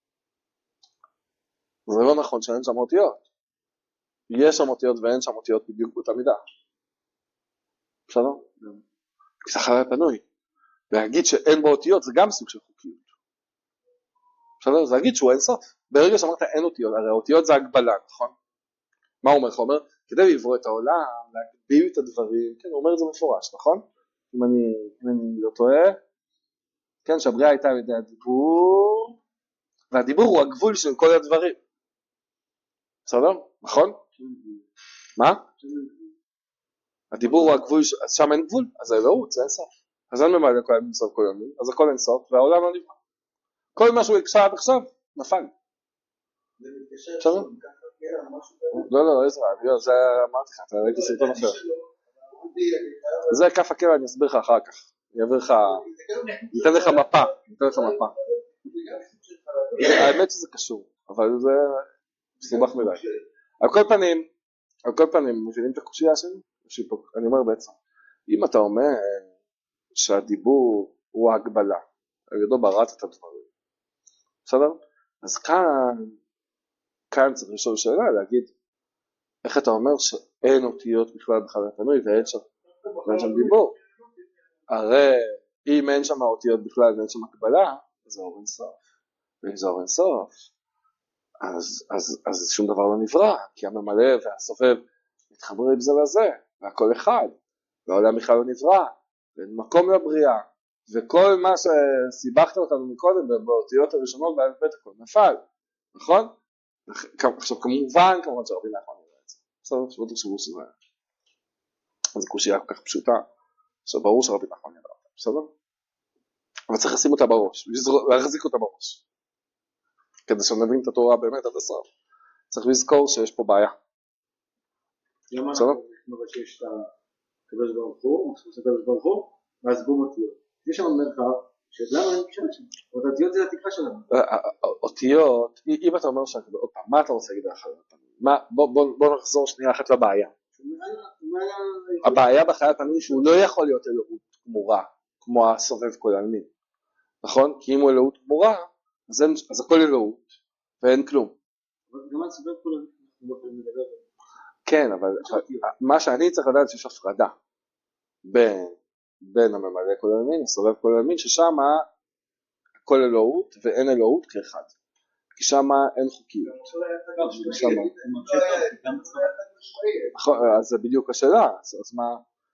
זה לא נכון שאין שם אותיות. יש שם אותיות ואין שם אותיות בדיוק באותה מידה. בסדר? כי זה חלל פנוי. להגיד שאין בו אותיות זה גם סוג של חוקיות. בסדר? זה להגיד שהוא אין סוף. ברגע שאמרת אין אותיות, הרי אותיות זה הגבלה, נכון? מה הוא אומר? הוא אומר, כדי לברוא את העולם, להגביל את הדברים, כן, הוא אומר את זה מפורש, נכון? אם אני, אם אני לא טועה, כן, שהבריאה הייתה על ידי הדיבור, והדיבור הוא הגבול של כל הדברים. בסדר? נכון? מה? הדיבור הוא הגבול, אז שם אין גבול, אז האלוהות, זה אין סוף. אז אין ממלא כל אין סוף כל ימים, אז הכל אין סוף, והעולם לא נברא. כל מה שהוא יקשה עד עכשיו, נפל. זה מתקשר שם, ככה קרע, משהו כזה. לא, לא, עזרא, זה אמרתי לך, אתה ראיתי סרטון אחר. זה כף הקרע, אני אסביר לך אחר כך. אני אעביר לך, ניתן לך מפה, ניתן לך מפה. האמת שזה קשור, אבל זה מסובך מדי. על כל פנים, על כל פנים, מבינים את הקושייה שלי? אני אומר בעצם, אם אתה אומר שהדיבור הוא ההגבלה, על ידו בראת את הדברים, בסדר? אז כאן, כאן צריך לשאול שאלה, להגיד, איך אתה אומר שאין אותיות בכלל בחלל פנוי ואין שם, ואין שם דיבור? הרי אם אין שם אותיות בכלל ואין שם הקבלה, זה אור אין סוף. ואם זה אור אין סוף, אז, אז, אז שום דבר לא נברא, כי הממלא והסובב מתחברים זה לזה, והכל אחד, והעולם בכלל לא נברא, ואין מקום לבריאה, וכל מה שסיבכת אותנו מקודם באותיות הראשונות והבית הכל נפל, נכון? עכשיו כמובן, כמובן שרבי נחמן נראה את זה, בסדר, שלא תחשבו שזה, אז קושייה כל כך פשוטה, שברור שרבי נחמן נראה אותה, בסדר? אבל צריך לשים אותה בראש, להחזיק אותה בראש, כדי שנבין את התורה באמת עד הסוף, צריך לזכור שיש פה בעיה. למה אנחנו נראה שיש את הקדוש ברוך הוא, מחסוס הקדוש ברוך הוא, ואז בום אותיות. יש שם מרחב, שלמה אני חושבת שם, אותיות זה התקרה שלנו. אותיות, אם אתה אומר שאתה, עוד פעם, מה אתה רוצה להגיד אחר? בוא נחזור שנייה אחת לבעיה. הבעיה בחיית פנים שהוא לא יכול להיות אלוהות גמורה, כמו הסובב כל העלמין, נכון? כי אם הוא אלוהות גמורה, אז הכל אלוהות, ואין כלום. גם על סובב כל העלמין, אנחנו לא יכולים לדבר. כן, אבל מה שאני צריך לדעת שיש הפרדה בין בין הממלא כל העלמין, הסובב כל העלמין, ששם הכל אלוהות ואין אלוהות כאחד. כי שם אין חוקיות. אז זה בדיוק השאלה, אז מה?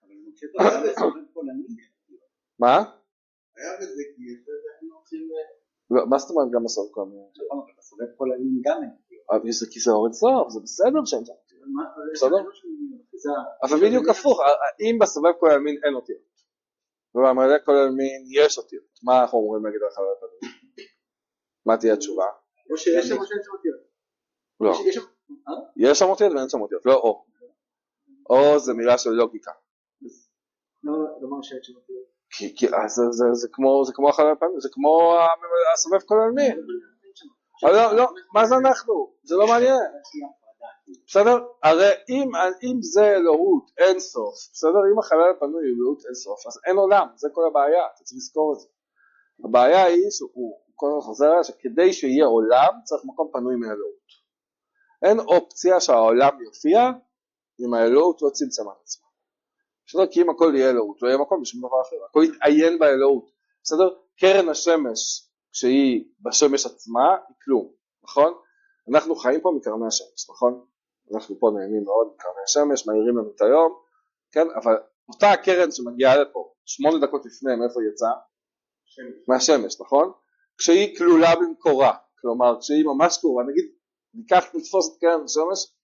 מה? היה בזה כי יש לזה היינו עושים... מה זאת אומרת גם הסובב כל העלמין? הסובב כל העלמין גם אין. אבל זה כי זה אור אין סוף, זה בסדר שאין שם. בסדר? אבל בדיוק הפוך, אם בסובב כל העלמין אין אותיות, ובממלא כל העלמין יש אותיות, מה אנחנו אומרים להגיד על חלל פנוי? מה תהיה התשובה? או שיש שם או שאין שם אותיות. לא. יש שם אותיות ואין שם אותיות, לא או. או זה מילה של לוגיקה. לא אומר שאין שם אותיות. כי זה כמו החלל פנוי, זה כמו הסובב כל העלמין. לא, לא, מה זה אנחנו? זה לא מעניין. בסדר? הרי אם, אם זה אלוהות אין סוף, בסדר? אם החלל פנוי הוא אלוהות אין סוף, אז אין עולם, זה כל הבעיה, אתה צריך לזכור את זה. הבעיה היא שהוא כל הזמן חוזר לה שכדי שיהיה עולם צריך מקום פנוי מאלוהות. אין אופציה שהעולם יופיע אם האלוהות לא צמצמה את עצמה. בסדר? כי אם הכל יהיה אלוהות, לא יהיה מקום בשום דבר אחר, הכל יתעיין באלוהות. בסדר? קרן השמש כשהיא בשמש עצמה היא כלום, נכון? אנחנו חיים פה מקרני השמש, נכון? אנחנו פה נהנים מאוד מקרני השמש, מאירים לנו את היום, כן? אבל אותה הקרן שמגיעה לפה, שמונה דקות לפני, מאיפה היא יצאה? מהשמש, נכון? כשהיא כלולה במקורה, כלומר, כשהיא ממש קרובה, נגיד, ניקח, נתפוס את קרן השמש,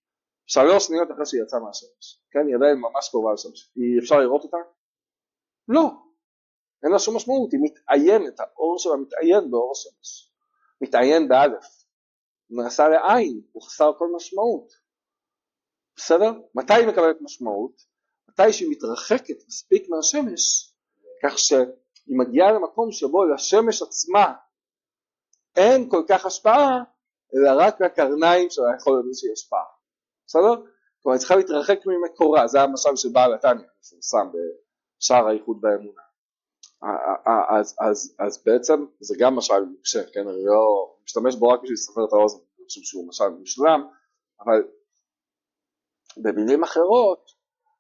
שלוש שניות אחרי שהיא יצאה מהשמש, כן, היא עדיין ממש קרובה לשמש, היא אפשר לראות אותה? לא, אין לה שום משמעות, היא מתעיינת, האור שלה מתעיין באור השמש, מתעיין באלף, נעשה לעין, הוא חסר כל משמעות, בסדר? מתי היא מקבלת משמעות? מתי שהיא מתרחקת מספיק מהשמש, כך שהיא מגיעה למקום שבו לשמש עצמה אין כל כך השפעה, אלא רק לקרניים שלה יכול להיות איזושהי השפעה, בסדר? כלומר, היא צריכה להתרחק ממקורה, זה המשל של בעל התניא, מפורסם בשער הייחוד באמונה. אז, אז, אז בעצם זה גם משל מוקשה, כן? אני לא משתמש בו רק בשביל לספר את האוזן, אני חושב שהוא משל משלם, אבל במילים אחרות,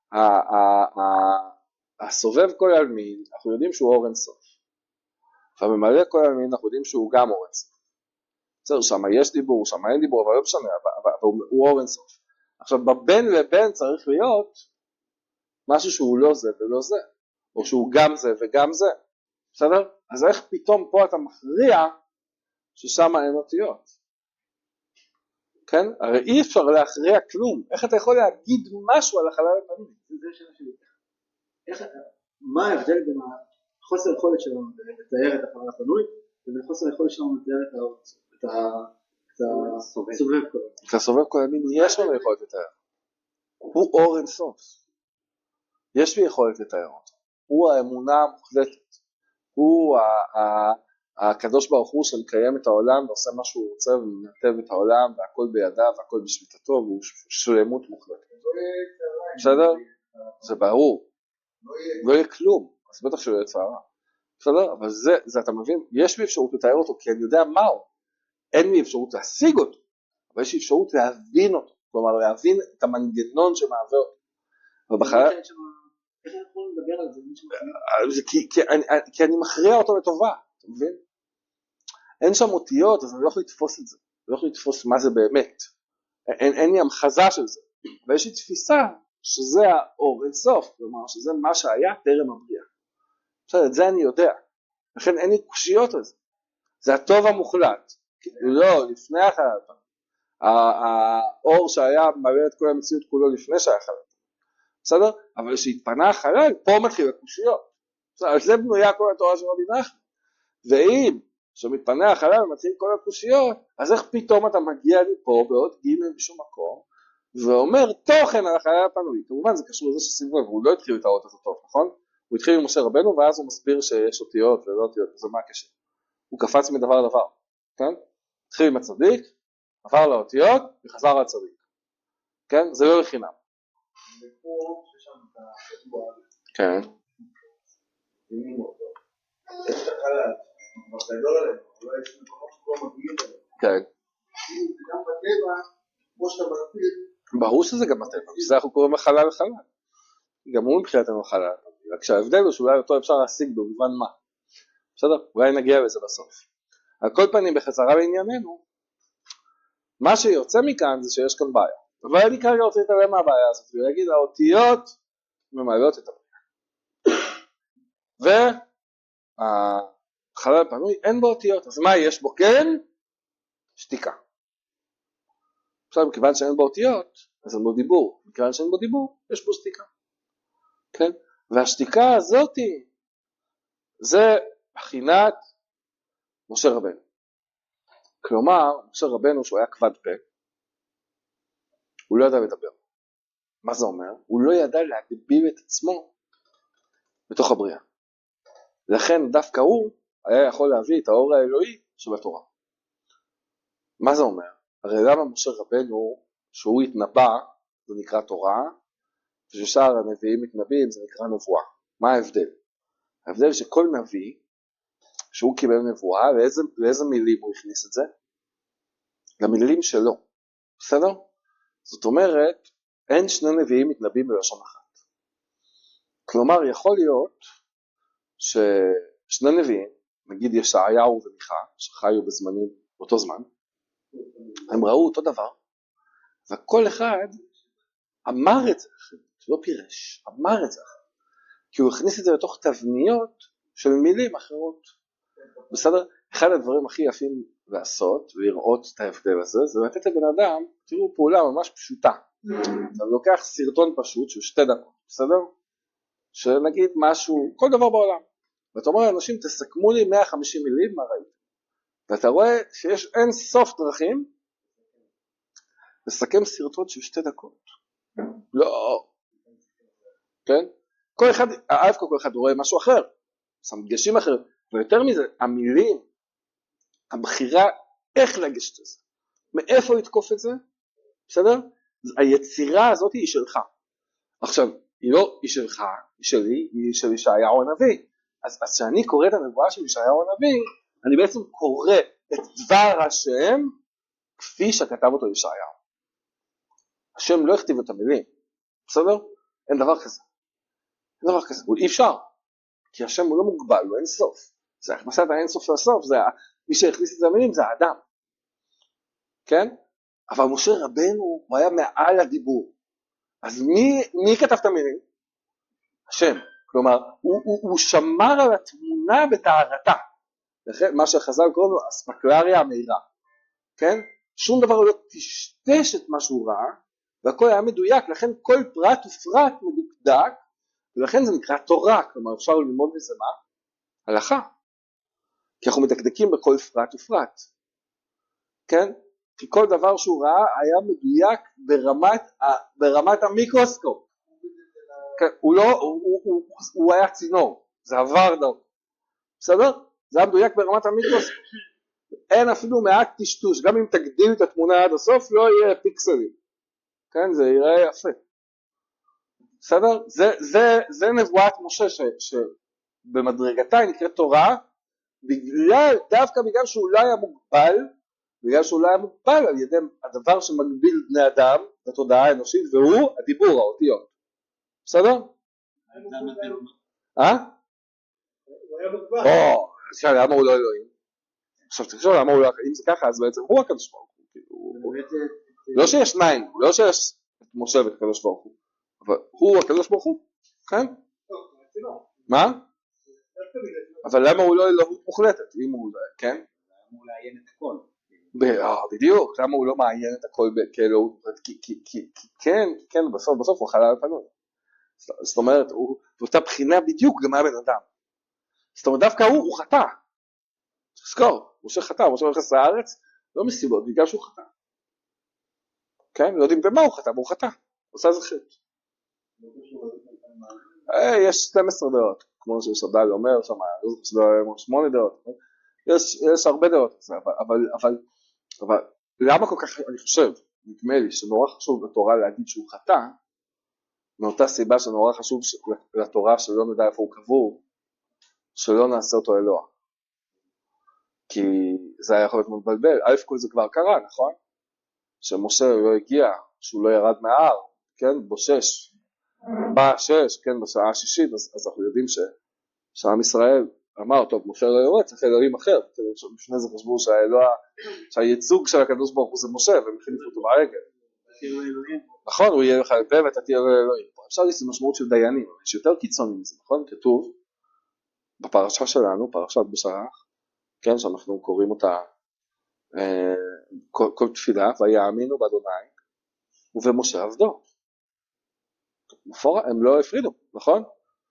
הסובב כל העלמין, אנחנו יודעים שהוא אור אינסוף. והממלא כל העלמין, אנחנו יודעים שהוא גם אור אינסוף. בסדר, שם יש דיבור, שם אין דיבור, אבל לא משנה, אבל הוא אור אינסוף. עכשיו, בבין לבין צריך להיות משהו שהוא לא זה ולא זה, או שהוא גם זה וגם זה. בסדר? אז איך פתאום פה אתה מכריע ששם אין אותיות? כן? הרי אי אפשר להכריע כלום. איך אתה יכול להגיד משהו על החלל הפנוי? זה שאלה שלי. איך, מה ההבדל בין החוסר יכולת שלנו לתאר את החלל הפנוי, ובין חוסר יכולת שלנו לתאר את הסובב כל המין? את הסובב כל המין יש לנו יכולת לתאר. הוא אור אינסוף. יש לי יכולת לתאר אותו. הוא האמונה המוחלטת. הוא הקדוש ברוך הוא שמקיים את העולם ועושה מה שהוא רוצה ומנתב את העולם והכל בידיו והכל בשליטתו והוא שלמות מוחלטת. בסדר? זה ברור. לא יהיה כלום. אז בטח שלא יהיה צערה. בסדר? אבל זה, זה אתה מבין, יש לי אפשרות לתאר אותו כי אני יודע מהו. אין לי אפשרות להשיג אותו, אבל יש לי אפשרות להבין אותו. כלומר להבין את המנגנון שמעבר אותו. ובחלל... איך אנחנו יכולים לדבר על זה? כי אני מכריע אותו לטובה, אתה מבין? אין שם אותיות, אז אני לא יכול לתפוס את זה. אני לא יכול לתפוס מה זה באמת. אין לי המחזה של זה. ויש לי תפיסה שזה האור אינסוף, כלומר שזה מה שהיה טרם הבריאה. בסדר, את זה אני יודע. לכן אין לי קושיות על זה. זה הטוב המוחלט. לא, לפני החלל. האור שהיה מראה את כל המציאות כולו לפני שהיה חלל. בסדר? אבל כשהתפנה החלל, פה מתחיל הקושיות. על זה בנויה כל התורה של רבי נחמן. ואם כשמתפנה החלל ומתחיל כל הקושיות, אז איך פתאום אתה מגיע לי פה בעוד ג' בשום מקום, ואומר תוכן על החלל הפנוי. כמובן זה קשור לזה ששימו לב, הוא לא התחיל את האות הזה טוב, נכון? הוא התחיל עם משה רבנו, ואז הוא מסביר שיש אותיות ולא אותיות, וזה מה הקשר? הוא קפץ מדבר לדבר, כן? התחיל עם הצדיק, עבר לאותיות, וחזר לצדיק. כן? זה לא לחינם. כן. יש את החלל, מגדול עליהם, אולי יש מקומות שלא מגיעים אליהם. כן. זה גם בטבע, כמו שאתה מסביר. ברור שזה גם בטבע, בשביל אנחנו קוראים לחלל לחלל. גם הוא מבחינתנו חלל, רק שההבדל הוא שאולי אותו אפשר להשיג במובן מה. בסדר? אולי נגיע לזה בסוף. על כל פנים בחזרה לענייננו, מה שיוצא מכאן זה שיש כאן בעיה. אבל אני כרגע רוצה להתעלם מהבעיה הזאת, ולהגיד האותיות ממלאות את הבעיה. והחלל פנוי אין בו אותיות, אז מה יש בו? כן? שתיקה. עכשיו מכיוון שאין בו אותיות, אז אין בו דיבור. מכיוון שאין בו דיבור, יש בו שתיקה. כן? והשתיקה הזאת זה בחינת משה רבנו. כלומר, משה רבנו שהוא היה כבד פה, הוא לא ידע לדבר. מה זה אומר? הוא לא ידע להגביל את עצמו בתוך הבריאה. לכן דווקא הוא היה יכול להביא את האור האלוהי שבתורה. מה זה אומר? הרי למה משה רבנו שהוא התנבא, זה נקרא תורה, וששאר הנביאים מתנבאים זה נקרא נבואה. מה ההבדל? ההבדל שכל נביא, שהוא קיבל נבואה, לאיזה, לאיזה מילים הוא הכניס את זה? למילים שלו. בסדר? זאת אומרת, אין שני נביאים מתנבאים בלשון אחת. כלומר, יכול להיות ששני נביאים, נגיד ישעיהו ומיכה, שחיו בזמנים, באותו זמן, הם ראו אותו דבר, וכל אחד אמר את זה, לא פירש, אמר את זה, כי הוא הכניס את זה לתוך תבניות של מילים אחרות. בסדר? אחד הדברים הכי יפים לעשות ולראות את ההבדל הזה, זה לתת לבן אדם, תראו פעולה ממש פשוטה, אתה לוקח סרטון פשוט שהוא שתי דקות, בסדר? שנגיד משהו, כל דבר בעולם, ואתה אומר לאנשים תסכמו לי מאה וחמישים מילים מה ראית, ואתה רואה שיש אין סוף דרכים לסכם סרטון של שתי דקות. לא, כן? כל אחד, האף כל אחד רואה משהו אחר, שם דגשים אחר, ויותר מזה, המילים, הבחירה איך לגשת את זה, מאיפה לתקוף את זה, בסדר? היצירה הזאת היא שלך. עכשיו, היא לא היא שלך, היא שלי, היא של ישעיהו הנביא. אז, אז שאני קורא את הנבואה של ישעיהו הנביא, אני בעצם קורא את דבר השם כפי שכתב אותו ישעיהו. השם לא הכתיב את המילים, בסדר? אין דבר כזה. אין דבר כזה, אי אפשר. כי השם הוא לא מוגבל, הוא אין סוף. זה הכנסת האין סוף לסוף, זה מי שהכניס את זה המילים זה האדם. כן? אבל משה רבנו הוא היה מעל הדיבור. אז מי, מי כתב את המילים? השם. כלומר, הוא, הוא, הוא שמר על התמונה בתארתה. מה שחז"ל קוראים לו אספקלריה המהירה. כן? שום דבר לא תשתש את מה שהוא ראה, והכל היה מדויק, לכן כל פרט ופרט מדוקדק, ולכן זה נקרא תורה, כלומר אפשר ללמוד בזה מה? הלכה. כי אנחנו מדקדקים בכל פרט ופרט. כן? כי כל דבר שהוא ראה היה מדויק ברמת, ברמת המיקרוסקופ. כן, הוא, לא, הוא, הוא, הוא, הוא היה צינור, זה עבר דרכו. בסדר? זה היה מדויק ברמת המיקרוסקופ. אין אפילו מעט טשטוש, גם אם תגדיל את התמונה עד הסוף לא יהיה פיקסלים. כן, זה יראה יפה. בסדר? זה, זה, זה נבואת משה ש, שבמדרגתה היא נקראת תורה, בגלל, דווקא בגלל שהוא לא היה מוגבל, בגלל שהוא לא היה מוגבל על ידי הדבר שמגביל בני אדם, התודעה האנושית, והוא הדיבור, האותיות. בסדר? אה? הוא היה מוגבל. או, אז למה הוא לא אלוהים? עכשיו תחשוב למה הוא לא, אם זה ככה אז בעצם הוא הקדוש ברוך הוא. לא שיש שניים, לא שיש את משה ואת הקדוש ברוך הוא, אבל הוא הקדוש ברוך הוא, כן? מה? אבל למה הוא לא אלוהות מוחלטת, אם הוא, כן? למה הוא לעיין את הכל? בדיוק, למה הוא לא מעיין את הכל כאלוהות מוחלטת? כי כן, כן, בסוף הוא חלל פנוי. זאת אומרת, באותה בחינה בדיוק גם היה בן אדם. זאת אומרת, דווקא הוא, הוא חטא. תזכור, משה חטא, משה נכנס לארץ, לא מסיבות, בגלל שהוא חטא. כן, לא יודעים במה הוא חטא, אבל הוא חטא. הוא עושה זה חטא. יש שתים עשרה דעות, כמו ששדל אומר שם, שמונה דעות. יש הרבה דעות, אבל למה כל כך, אני חושב, נדמה לי, שנורא חשוב לתורה להגיד שהוא חטא, מאותה סיבה שנורא חשוב לתורה שלא נדע איפה הוא קבור, שלא נעשה אותו אלוה. כי זה היה יכול להיות מבלבל. א' כל זה כבר קרה, נכון? שמשה לא הגיע, שהוא לא ירד מההר, כן? בושש, בא שש, כן? בשעה השישית, אז, אז אנחנו יודעים ש, שעם ישראל אמר, טוב, משה לא יורד, צריך אלוהים אחר. לפני זה חשבו שהאלוה, שהייצוג של הקדוש ברוך הוא זה משה, והם החליפו אותו ברגל. נכון, הוא יהיה לך לפה ואתה תהיה אלוהים. אפשר לשים משמעות של דיינים, יש יותר קיצוני מזה, נכון? כתוב בפרשה שלנו, פרשת בשלח, כן, שאנחנו קוראים אותה אה, כל, כל תפילה, ויאמינו באדוני ובמשה עבדו. מפור, הם לא הפרידו, נכון?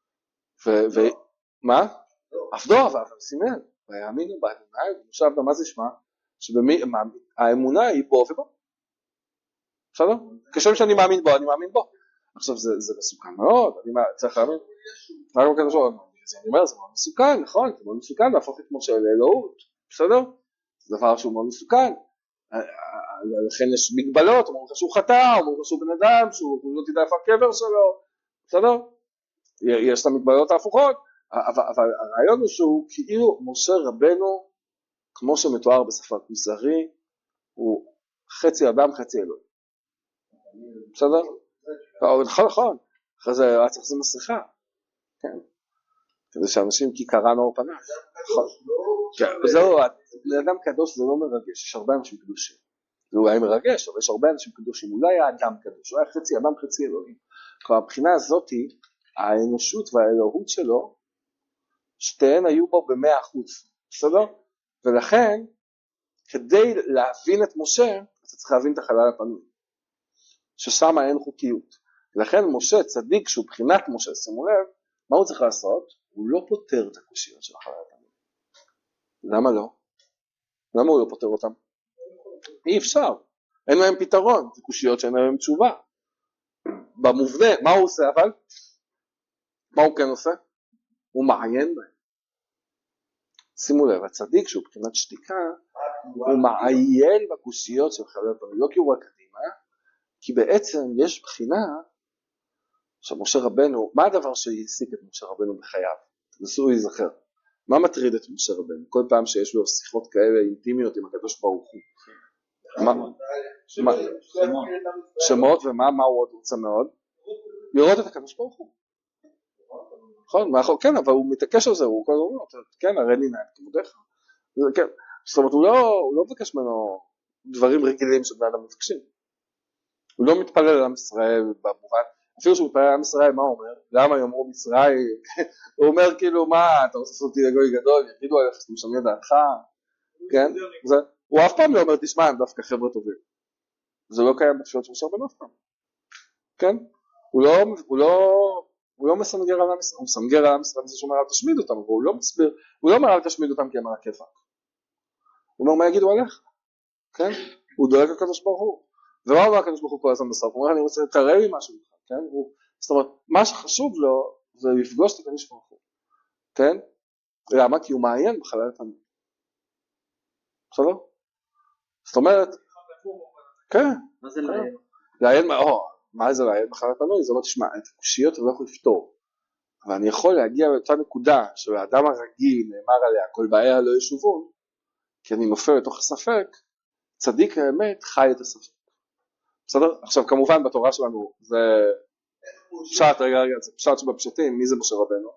ומה? עבדו, אבל סימן, ויאמינו באדוני ובמשה עבדו, מה זה שמה? שהאמונה היא בו ובו. בסדר? כשם שאני מאמין בו, אני מאמין בו. עכשיו זה, זה מסוכן מאוד, אני צריך להאמין. רק בקדוש ברוך הוא, אני אומר, זה מאוד מסוכן, נכון? זה מאוד מסוכן להפוך את משה לאלוהות, בסדר? זה דבר שהוא מאוד מסוכן. לכן יש מגבלות, אומרים לך שהוא חטא, אומרים לך שהוא בן אדם, שהוא לא תדע איפה הקבר שלו, בסדר? יש את המגבלות ההפוכות, אבל, אבל הרעיון הוא שהוא כאילו משה רבנו, כמו שמתואר בספר כוזרי, הוא חצי אדם, חצי אלוהים. בסדר? נכון, נכון. אחרי זה היה צריך לזה מסכה. כן. כדי שאנשים כיכרן אור פניו. נכון. זהו, בן אדם קדוש זה לא מרגש, יש הרבה אנשים קדושים. זה אולי מרגש, אבל יש הרבה אנשים קדושים. אולי היה אדם קדוש, הוא היה חצי אדם, חצי אלוהים. כלומר, הבחינה הזאת, האנושות והאלוהות שלו, שתיהן היו בו במאה אחוז. בסדר? ולכן, כדי להבין את משה, אתה צריך להבין את החלל הפנוי. ששם אין חוקיות. לכן משה צדיק שהוא בחינת משה, שימו לב, מה הוא צריך לעשות? הוא לא פותר את הקושיות של החלת המין. למה לא? למה הוא לא פותר אותם? אי אפשר. אין להם פתרון, זה קושיות שאין להם תשובה. במובנה, מה הוא עושה אבל? מה הוא כן עושה? הוא מעיין בהם. שימו לב, הצדיק שהוא בחינת שתיקה, הוא מעיין בקושיות של חלת המין, לא כי הוא רק קדימה, כי בעצם יש בחינה שמשה רבנו, מה הדבר שהעסיק את משה רבנו בחייו? תנסו להיזכר. מה מטריד את משה רבנו? כל פעם שיש לו שיחות כאלה אינטימיות עם הקדוש ברוך הוא. שמות, ומה מה הוא עוד רוצה מאוד? לראות את הקדוש ברוך הוא. נכון, כן, אבל הוא מתעקש על זה, הוא כל הזמן אומר, כן, הרי לי נא את כבודך. זאת אומרת, הוא לא מבקש ממנו דברים רגילים שבני אדם מבקשים. הוא לא מתפלל על עם ישראל במובן, אפילו שהוא מתפלל על עם ישראל, מה הוא אומר? למה יאמרו בישראל? הוא אומר כאילו, מה, אתה רוצה לעשות אותי לגוי גדול, יגידו עליך, אתה משנה דעתך, כן? הוא אף פעם לא אומר, תשמע, הם דווקא חבר'ה טובים. זה לא קיים בתפילות של משה רבנו אף פעם. כן? הוא לא, הוא לא, הוא לא מסנגר על עם ישראל, הוא מסנגר על עם ישראל, זה שאומר, אל תשמיד אותם, אבל הוא לא מסביר, הוא לא אומר, אל תשמיד אותם כי הם על הכיפק. הוא אומר, מה יגידו עליך? כן? הוא דואג לקדוש ברוך הוא. ומה אומר הקדוש ברוך הוא כל הזמן בסוף? הוא אומר, אני רוצה לתראה לי משהו, כן? הוא, זאת אומרת, מה שחשוב לו זה לפגוש את הקדוש ברוך הוא, כן? למה? כי הוא מעיין בחללת המין. בסדר? זאת אומרת, כן. מה זה לעיין? לעיין, מה זה לעיין בחללת המין? זה לא תשמע, את הקושיות אני לא יכול לפתור. אבל אני יכול להגיע לאותה נקודה שהאדם הרגיל נאמר עליה, כל באיה לא ישובון, כי אני נופל לתוך הספק, צדיק האמת חי את הספק. בסדר? עכשיו כמובן בתורה שלנו זה פשט, רגע רגע, זה פשט שבפשטים, מי זה משה רבנו?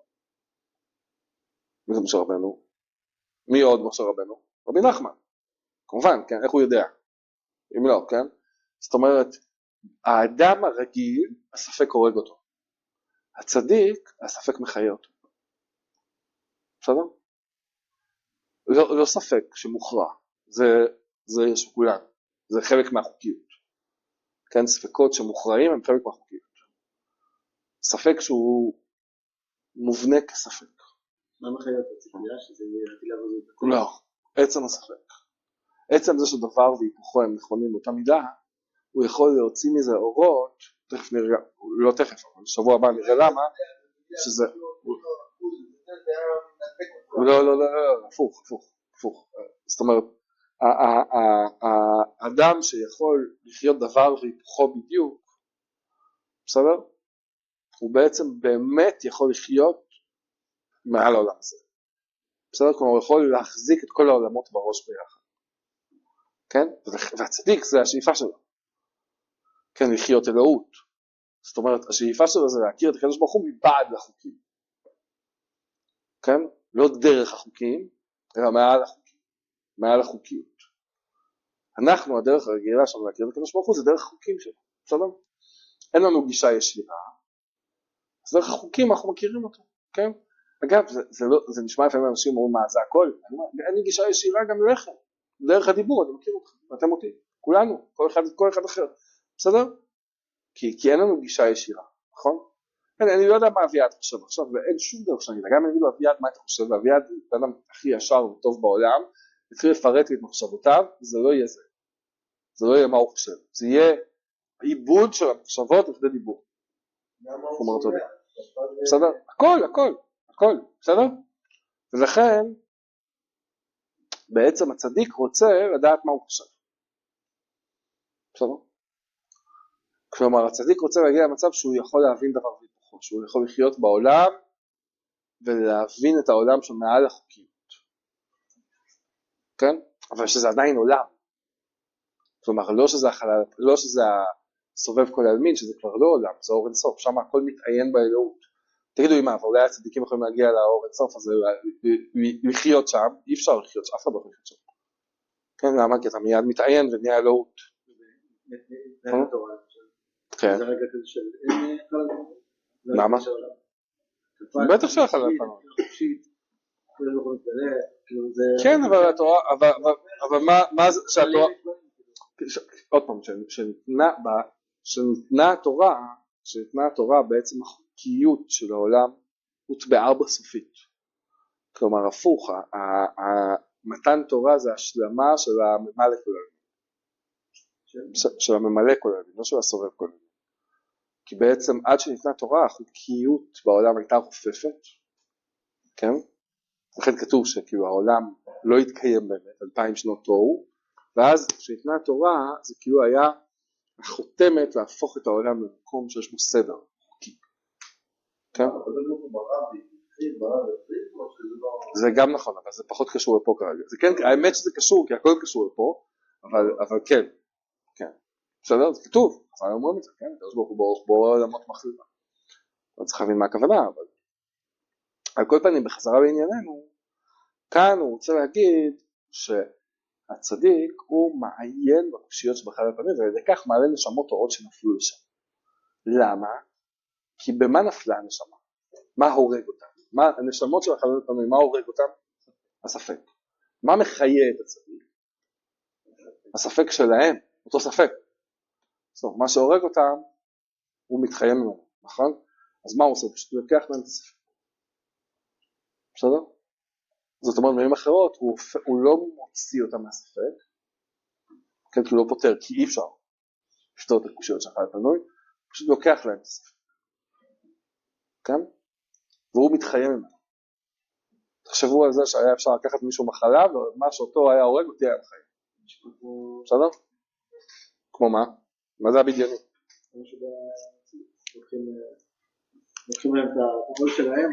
מי זה משה רבנו? מי עוד משה רבנו? רבי נחמן. כמובן, כן, איך הוא יודע? אם לא, כן? זאת אומרת, האדם הרגיל, הספק הורג אותו. הצדיק, הספק מחיה אותו. בסדר? לא, לא ספק שמוכרע, זה, זה יש כולן, זה חלק מהחוקיות. כן, ספקות שמוכרעים הם חלק מהחוקיות. ספק שהוא מובנה כספק. מה מחיה את הציפייה? שזה יהיה רגילה וזה? לא, עצם הספק. עצם זה שדבר והיפוכו הם נכונים באותה מידה, הוא יכול להוציא מזה אורות, תכף נראה, לא תכף, אבל שבוע הבא נראה למה, שזה... לא, לא, לא, לא, הפוך, הפוך, הפוך. זאת אומרת, האדם שיכול לחיות דבר והיפוכו בדיוק, בסדר? הוא בעצם באמת יכול לחיות מעל העולם הזה. בסדר? כלומר, הוא יכול להחזיק את כל העולמות בראש ביחד. כן? והצדיק זה השאיפה שלו. כן, לחיות אלוהות. זאת אומרת, השאיפה שלו זה להכיר את הקדוש ברוך הוא מבעד לחוקים. כן? לא דרך החוקים, אלא מעל החוקים. מעל החוקיות. אנחנו, הדרך הרגילה שלנו להכיר את הקדוש ברוך הוא, זה דרך החוקים שלו. בסדר? אין לנו גישה ישירה. אז דרך החוקים אנחנו מכירים אותו. כן? אגב, זה, זה, לא, זה נשמע לפעמים אנשים אומרים מה זה הכל. אני אומר, אין לי גישה ישירה גם אליכם. דרך הדיבור, אני מכיר אתכם, ואתם אותי. כולנו, כל אחד, כל אחד אחר. בסדר? כי, כי אין לנו גישה ישירה, נכון? אני, אני לא יודע מה אביעד חושב עכשיו, ואין שום דרך שאני יודע. גם אני אגיד לו, אביעד, מה אתה חושב? ואביעד, האדם הכי ישר וטוב בעולם, התחיל לפרט לי את מחשבותיו, זה לא יהיה זה. זה לא יהיה מה הוא חושב. זה יהיה עיבוד של המחשבות לכדי דיבור. בסדר? הכל, הכל, הכל, בסדר? ולכן, בעצם הצדיק רוצה לדעת מה הוא חושב. בסדר? כלומר, הצדיק רוצה להגיע למצב שהוא יכול להבין דבר והיפוכו, שהוא יכול לחיות בעולם ולהבין את העולם שמעל החוקיות. כן? אבל שזה עדיין עולם. כלומר, לא שזה החלל, לא שזה הסובב כל העלמין, שזה כבר לא עולם, זה אור אינסוף, שם הכל מתעיין באלוהות. תגידו לי מה, אבל אולי הצדיקים יכולים להגיע לאור אינסוף, אז לחיות שם, אי אפשר לחיות, אף אחד לא לחיות שם. כן, למה? כי אתה מיד מתעיין ונהיה אלוהות. כן. זה רגע כזה של... למה? בטח שאחד לפנות. כן, אבל התורה, אבל מה זה שהתורה... עוד פעם, שניתנה שניתנה התורה, שניתנה התורה בעצם החוקיות של העולם הוטבעה בסופית. כלומר הפוך, מתן תורה זה השלמה של הממלא כל הימים. של הממלא כל הימים, לא של הסובב כל הימים. כי בעצם עד שניתנה תורה החוקיות בעולם הייתה רופפת, כן? לכן כתוב שכאילו העולם לא התקיים באמת, אלפיים שנות תוהו, ואז כשניתנה התורה זה כאילו היה החותמת להפוך את העולם למקום שיש בו סדר חוקי. כן? זה גם נכון, אבל זה פחות קשור לפה כרגע. זה כן, האמת שזה קשור, כי הכל קשור לפה, אבל, אבל כן, כן. בסדר, זה כתוב, אבל אומרים את זה, כן? יש ברוך הוא ברוך בו עולמות מחליבה. לא צריך להבין מה הכוונה, אבל... על כל פנים, בחזרה בענייננו, כאן הוא רוצה להגיד שהצדיק הוא מעיין בקושיות שבחלל הפנים, ועל ידי כך מעלה נשמות אורות שנפלו לשם. למה? כי במה נפלה הנשמה? מה הורג אותם? מה, הנשמות של החלל הפנים, מה הורג אותם? הספק. מה מחיה את הצדיק? הספק שלהם, אותו ספק. זאת אומרת, מה שהורג אותם, הוא מתחיה ממנו, נכון? אז מה הוא עושה? פשוט לוקח להם את הספק. בסדר? זאת אומרת, במילים אחרות, הוא, הוא לא מוציא אותם מהספק, כן, כי הוא לא פותר, כי אי אפשר לפתור את הקושיות של החלל הפנוי, הוא פשוט לוקח להם את הספק. כן? והוא מתחיה ממנו. תחשבו על זה שהיה אפשר לקחת מישהו מחלה, ומה שאותו היה הורג, אותי היה מחיה. בסדר? כמו מה? מה זה הבדיוני? לוקחים להם את הקול שלהם,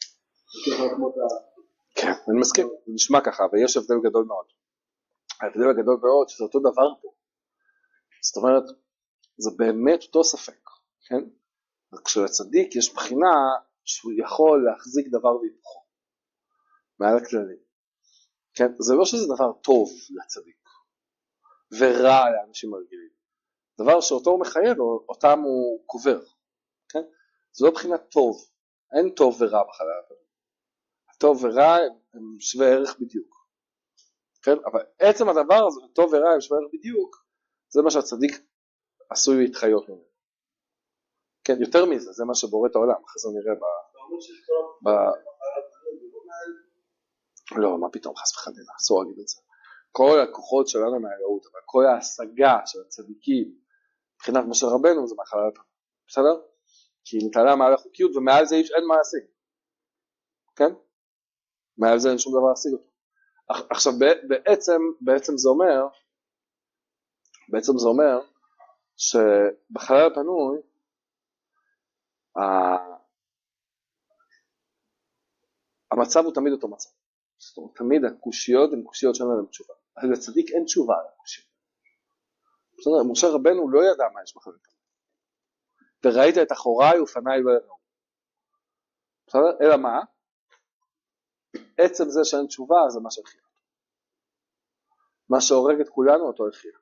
כן, אני מסכים, זה נשמע ככה, ויש הבדל גדול מאוד. ההבדל הגדול מאוד שזה אותו דבר פה. זאת אומרת, זה באמת אותו ספק, כן? כשלצדיק יש בחינה שהוא יכול להחזיק דבר והיפוכו, מעל הכללים. כן? זה לא שזה דבר טוב לצדיק, ורע לאנשים הרגילים. דבר שאותו הוא מחייב, אותם הוא קובר. כן? זה לא בחינה טוב, אין טוב ורע בחלל הפנים. טוב ורע הם שווה ערך בדיוק. כן? אבל עצם הדבר הזה, טוב ורע הם שווה ערך בדיוק, זה מה שהצדיק עשוי להתחיות ממנו. כן, יותר מזה, זה מה שבורא את העולם, אחרי זה נראה ב... ב... לא, מה פתאום, חס וחלילה, אסור להגיד את זה. כל הכוחות שלנו מהאלוהות, אבל כל ההשגה של הצדיקים, מבחינת משה רבנו, זה מהחלל הפנים. בסדר? כי היא מתעלה מעל החוקיות, ומעל זה אין מה להשיג. כן? מעל זה אין שום דבר להשיג אותו. עכשיו, בעצם, בעצם זה אומר, בעצם זה אומר, שבחלל הפנוי, המצב הוא תמיד אותו מצב. זאת אומרת, תמיד הקושיות הן קושיות שאין להם תשובה. אבל לצדיק אין תשובה על הקושיות. בסדר, משה רבנו לא ידע מה יש בחלל הפנוי. וראית את אחוריי ופניי לא ידעו. בסדר? אלא מה? עצם זה שאין תשובה זה מה שהכיח. מה שהורג את כולנו אותו הכיח.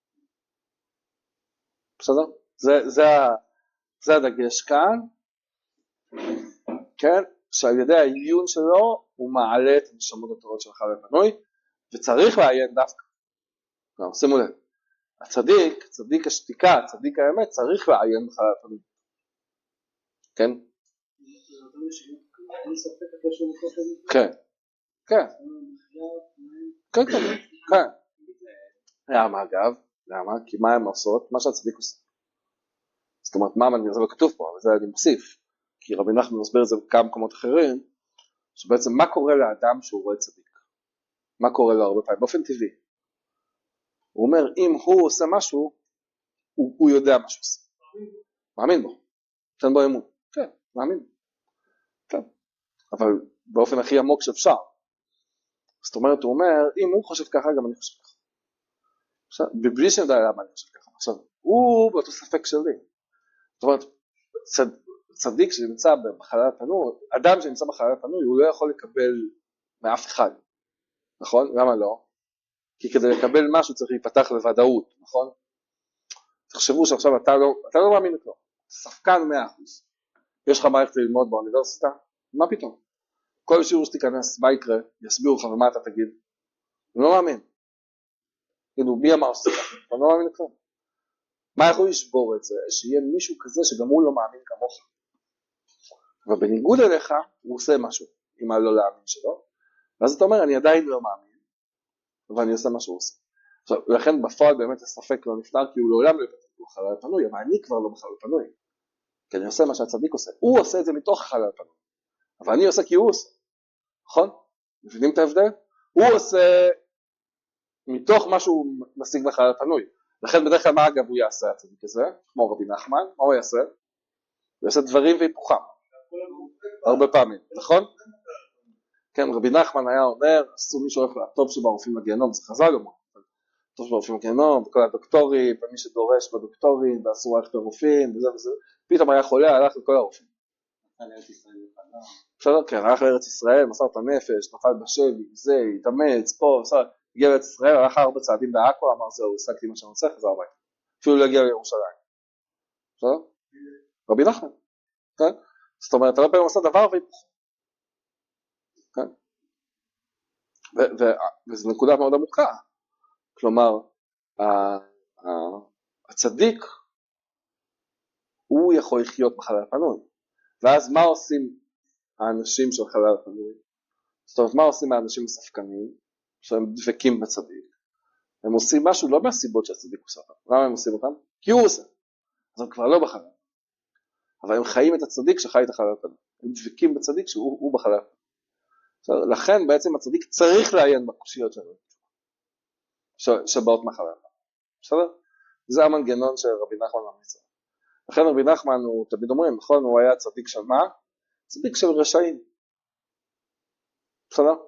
בסדר? זה, זה, זה הדגש כאן. כן? שעל ידי העיון שלו הוא מעלה את הנשמות הטובות של החלל הפנוי, וצריך לעיין דווקא. לא, שימו לב. הצדיק, צדיק השתיקה, צדיק האמת, צריך לעיין בחלל הפנוי. כן? כן. כן. כן, כן. כן. למה אגב? למה? כי מה הם עושות? מה שהצדיק עושה. זאת אומרת, מה זה לא כתוב פה, אבל זה אני מוסיף. כי רבי נחמן מסביר את זה בכמה מקומות אחרים, שבעצם מה קורה לאדם שהוא רואה צדיק? מה קורה לו הרבה פעמים? באופן טבעי. הוא אומר, אם הוא עושה משהו, הוא, הוא יודע מה שהוא עושה. מאמין בו. תן בו אמון. כן, מאמין. כן. אבל באופן הכי עמוק שאפשר. זאת אומרת, הוא אומר, אם הוא חושב ככה, גם אני חושב ככה. עכשיו, בבלי שנדע למה אני חושב ככה. עכשיו, הוא באותו ספק שלי. זאת אומרת, צד, צדיק שנמצא בחלל הפנוי, אדם שנמצא בחלל הפנוי, הוא לא יכול לקבל מאף אחד. נכון? למה לא? כי כדי לקבל משהו צריך להיפתח בוודאות, נכון? תחשבו שעכשיו אתה לא, אתה לא מאמין לכלום. ספקן מאה אחוז. יש לך מערכת ללמוד באוניברסיטה? מה פתאום? כל שיעור שתיכנס, מה יקרה? יסבירו לך ומה אתה תגיד? אני לא מאמין. כאילו, מי אמר סליחה? אני לא מאמין לכלום. מה יכול לשבור את זה? שיהיה מישהו כזה שגם הוא לא מאמין כמוך. ובניגוד אליך הוא עושה משהו עם הלא להאמין שלו, ואז אתה אומר אני עדיין לא מאמין, ואני עושה מה שהוא עושה. עכשיו, לכן בפועל באמת הספק לא נפטר, כי הוא לעולם לא יפתח בחלל הפנוי, אבל אני כבר לא בחלל הפנוי. כי אני עושה מה שהצדיק עושה. הוא עושה את זה מתוך החלל הפנוי. אבל אני עושה כי הוא עושה. נכון? מבינים את ההבדל? הוא עושה מתוך מה שהוא משיג בחלל הפנוי. לכן בדרך כלל מה אגב הוא יעשה הצדיק הזה? כמו רבי נחמן, מה הוא יעשה? הוא יעשה דברים והיפוכם. הרבה פעמים, נכון? כן, רבי נחמן היה אומר, עשו מישהו הולך לטוב שברופאים לגיהנום, זה חז"ל אומר. טוב שברופאים לגיהנום, וכל הדוקטורים, ומי שדורש בדוקטורים, ואסור ללכת לרופאים, וזה וזה. פתאום היה חולה, הלך לכל הרופאים. בסדר, כן, הלך לארץ ישראל, מסר את הנפש, נפל בשבי, זה, התאמץ, פה, בסדר, הגיע לארץ ישראל, הלך ארבע צעדים בעכו, אמר זהו, עסקתי מה שאני רוצה, חזר הביתה. אפילו לא הגיע לירושלים. בסדר? רבי נחמן. כן? זאת אומרת, הרבה פעמים עושה דבר והיפוך. כן? וזו נקודה מאוד עמוקה. כלומר, הצדיק, הוא יכול לחיות בחלל הפנוי. ואז מה עושים האנשים של חלל הפנוי? זאת אומרת, מה עושים האנשים הספקנים, שהם דבקים בצדיק? הם עושים משהו לא מהסיבות שהצדיק עושה אותם. למה הם עושים אותם? כי הוא עושה. אז הם כבר לא בחלל. אבל הם חיים את הצדיק שחי את החלל הפנוי. הם דבקים בצדיק שהוא בחלל הפנוי. לכן בעצם הצדיק צריך לעיין בקושיות שלו. שבאות מחלל. בסדר? זה המנגנון של רבי נחמן ממליץ. לכן רבי נחמן הוא תמיד אומרים, נכון, הוא היה צדיק של מה? צדיק של רשעים. בסדר?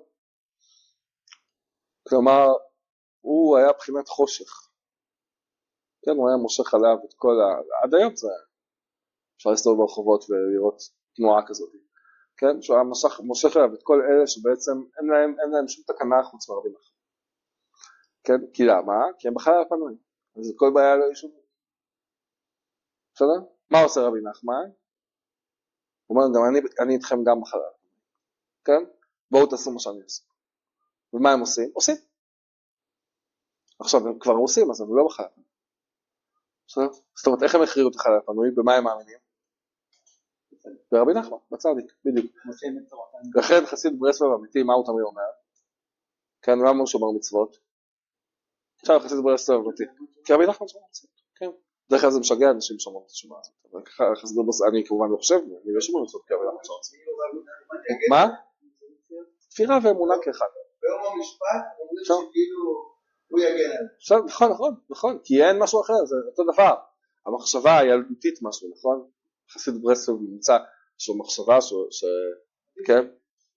כלומר, הוא היה בחינת חושך. כן, הוא היה מושך עליו את כל ה... עד היום זה... אפשר להסתובב ברחובות ולראות תנועה כזאת. כן, שהוא היה מושך, מושך עליו את כל אלה שבעצם אין להם, אין להם שום תקנה חוץ מרבי נחמן. כן, כי למה? כי הם בחלל הפנוי. אז כל בעיה לא ישוב. בסדר? מה עושה רבי נחמן? הוא אומר, גם אני, אני איתכם גם בחלל. כן? בואו תעשו מה שאני עושה. ומה הם עושים? עושים. עכשיו הם כבר עושים, אז הם לא בחלל הפנוי. בסדר? זאת אומרת, איך הם הכריעו את החלל הפנוי? במה הם מאמינים? ברבי נחמן, בצדיק, בדיוק. לכן חסיד ברסלב אמיתי, מה הוא תמיד אומר? כן, למה הוא שומר מצוות? עכשיו חסיד ברסלב אמיתי. כי רבי נחמן שומר מצוות, כן. דרך כלל זה משגע אנשים שומרים את השומר הזאת. אני כמובן לא חושב, אני לא שומר מצוות כי רבי נחמן שומר מצוות. מה? תפירה ואמונה כאחד. ביום המשפט אומרים שכאילו הוא יגן עליו. נכון, נכון, נכון, כי אין משהו אחר, זה אותו דבר. המחשבה הילדותית משהו, נכון? חסיד ברסלב נמצא שהוא מחשבה ש... כן?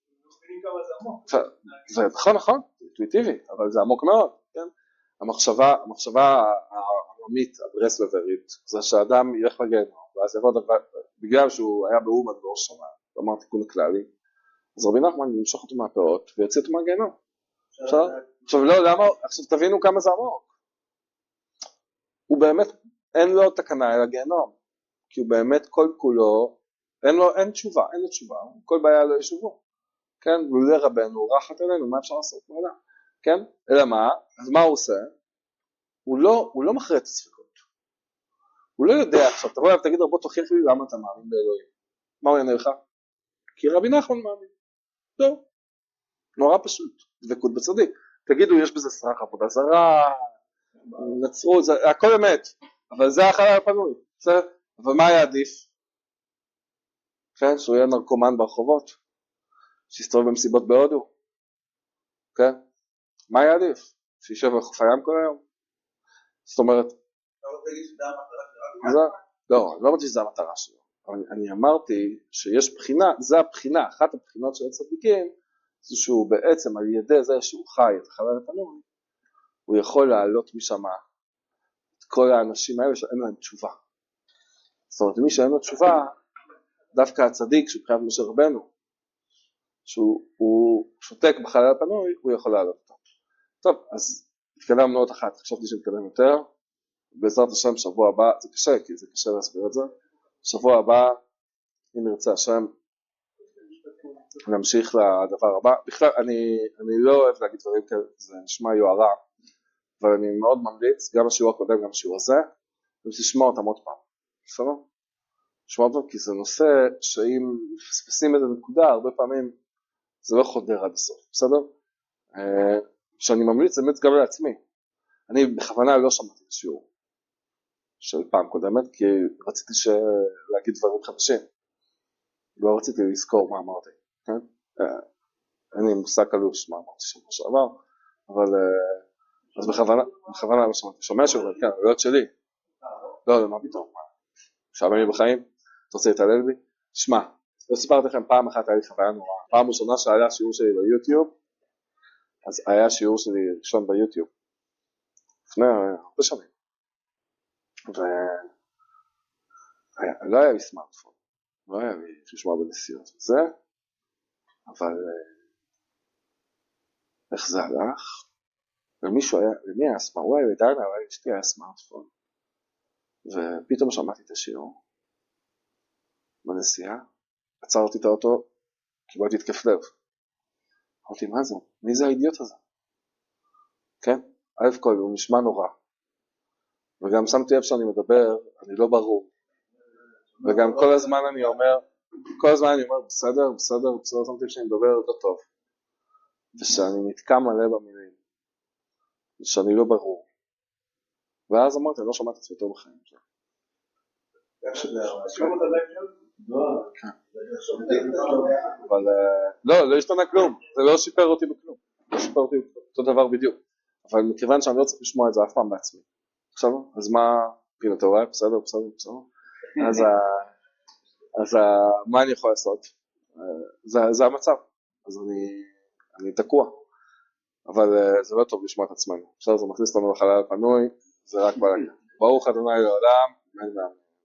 זה נכון, נכון, זה אינטואיטיבי, אבל זה עמוק מאוד, כן? המחשבה, המחשבה העממית, הברסלברית, זה שהאדם ילך לגיהנום, ואז יבוא דבר, בגלל שהוא היה באומן בראש שנה, אמר תיקון הכללי, אז רבי נחמן ימשוך אותו מהפאות ויוציא אותו מהגיהנום. עכשיו לא, למה, עכשיו תבינו כמה זה עמוק. הוא באמת, אין לו תקנה אל הגיהנום, כי הוא באמת כל כולו, אין לו, אין תשובה, אין לו תשובה, כל בעיה לא ישובו. כן, ולולא רבנו, רחת אלינו, מה אפשר לעשות? מעלה. כן, אלא מה? אז מה הוא עושה? הוא לא, הוא לא מכריע את הספקות. הוא לא יודע, עכשיו תבוא אליו, תגיד רבו, תוכיח לי למה אתה מאמין באלוהים. מה הוא יענה לך? כי רבי נחמן מאמין. לא. נורא פשוט, דבקות בצדיק. תגידו, יש בזה סרח עבודה זרה, נצרות, זה, הכל אמת, אבל זה החלל הפנוי. בסדר? אבל מה היה עדיף? כן, שהוא יהיה נרקומן ברחובות, שיסתובב במסיבות בהודו. כן? מה היה עדיף? שישב על חוף הים כל היום? זאת אומרת... אתה רוצה להגיד שזה המטרה שלך? לא, אני לא אמרתי שזה המטרה שלו. אני אמרתי שיש בחינה, זה הבחינה, אחת הבחינות של הצדיקים, זה שהוא בעצם על ידי זה שהוא חי את החלל הפנוי, הוא יכול לעלות משם את כל האנשים האלה שאין להם תשובה. זאת אומרת, מי שאין לו תשובה, דווקא הצדיק, שהוא בחינת משה רבנו, שהוא שותק בחלל הפנוי, הוא יכול לעלות אותו. טוב, אז התקדמנו עוד אחת, חשבתי שנתקדם יותר, בעזרת השם שבוע הבא, זה קשה, כי זה קשה להסביר את זה, שבוע הבא, אם ירצה השם, נמשיך לדבר הבא. בכלל, אני, אני לא אוהב להגיד דברים כאלה, זה נשמע יוהרה, אבל אני מאוד ממליץ, גם השיעור הקודם, גם השיעור הזה, ותשמע אותם עוד פעם, בסדר? תשמע אותם כי זה נושא שאם מפספסים את הנקודה, הרבה פעמים זה לא חודר עד הסוף, בסדר? שאני ממליץ באמת גם לעצמי, אני בכוונה לא שמעתי את השיעור של פעם קודמת, כי רציתי להגיד דברים חדשים, לא רציתי לזכור מה אמרתי, כן? אין לי מושג קלוש מה אמרתי שבוע שעבר, אבל אז בכוונה, בכוונה לא שמעתי, שומע שיעור, כן, הלויות שלי, לא, מה פתאום, עכשיו אני בחיים, אתה רוצה להתעלל בי? שמע, לא סיפרתי לכם פעם אחת, היה לי חוויה נוראה, פעם ראשונה שהיה שיעור שלי ביוטיוב, אז היה שיעור שלי ראשון ביוטיוב, לפני הרבה שנים, ולא היה לי סמארטפון, לא היה לי לשמוע בנסיעות וזה, אבל איך זה הלך? למישהו היה, למי היה סמארטפון? וואי, לדיינה, אולי אשתי היה סמארטפון, ופתאום שמעתי את השיעור, בנסיעה, עצרתי את האוטו, קיבלתי התקף לב. אמרתי, מה זה? מי זה האידיוט הזה? כן? א' כל, הוא נשמע נורא. וגם שמתי לב שאני מדבר, אני לא ברור. וגם כל הזמן אני אומר, כל הזמן אני אומר, בסדר, בסדר, בסדר, שמתי לב שאני מדבר לא טוב. ושאני נתקע מלא במילים. ושאני לא ברור. ואז אמרתי, אני לא שמעתי את זה יותר בחיים. אבל לא, לא השתנה כלום, זה לא שיפר אותי בכלום, לא שיפר אותי אותו דבר בדיוק, אבל מכיוון שאני לא צריך לשמוע את זה אף פעם בעצמי, עכשיו, אז מה, פינה תאורי, בסדר, בסדר, בסדר, אז מה אני יכול לעשות? זה המצב, אז אני תקוע, אבל זה לא טוב לשמוע את עצמנו, עכשיו זה מכניס לנו לחלל הפנוי, זה רק בלגן, ברוך אדוני לעולם, אמן ואמן.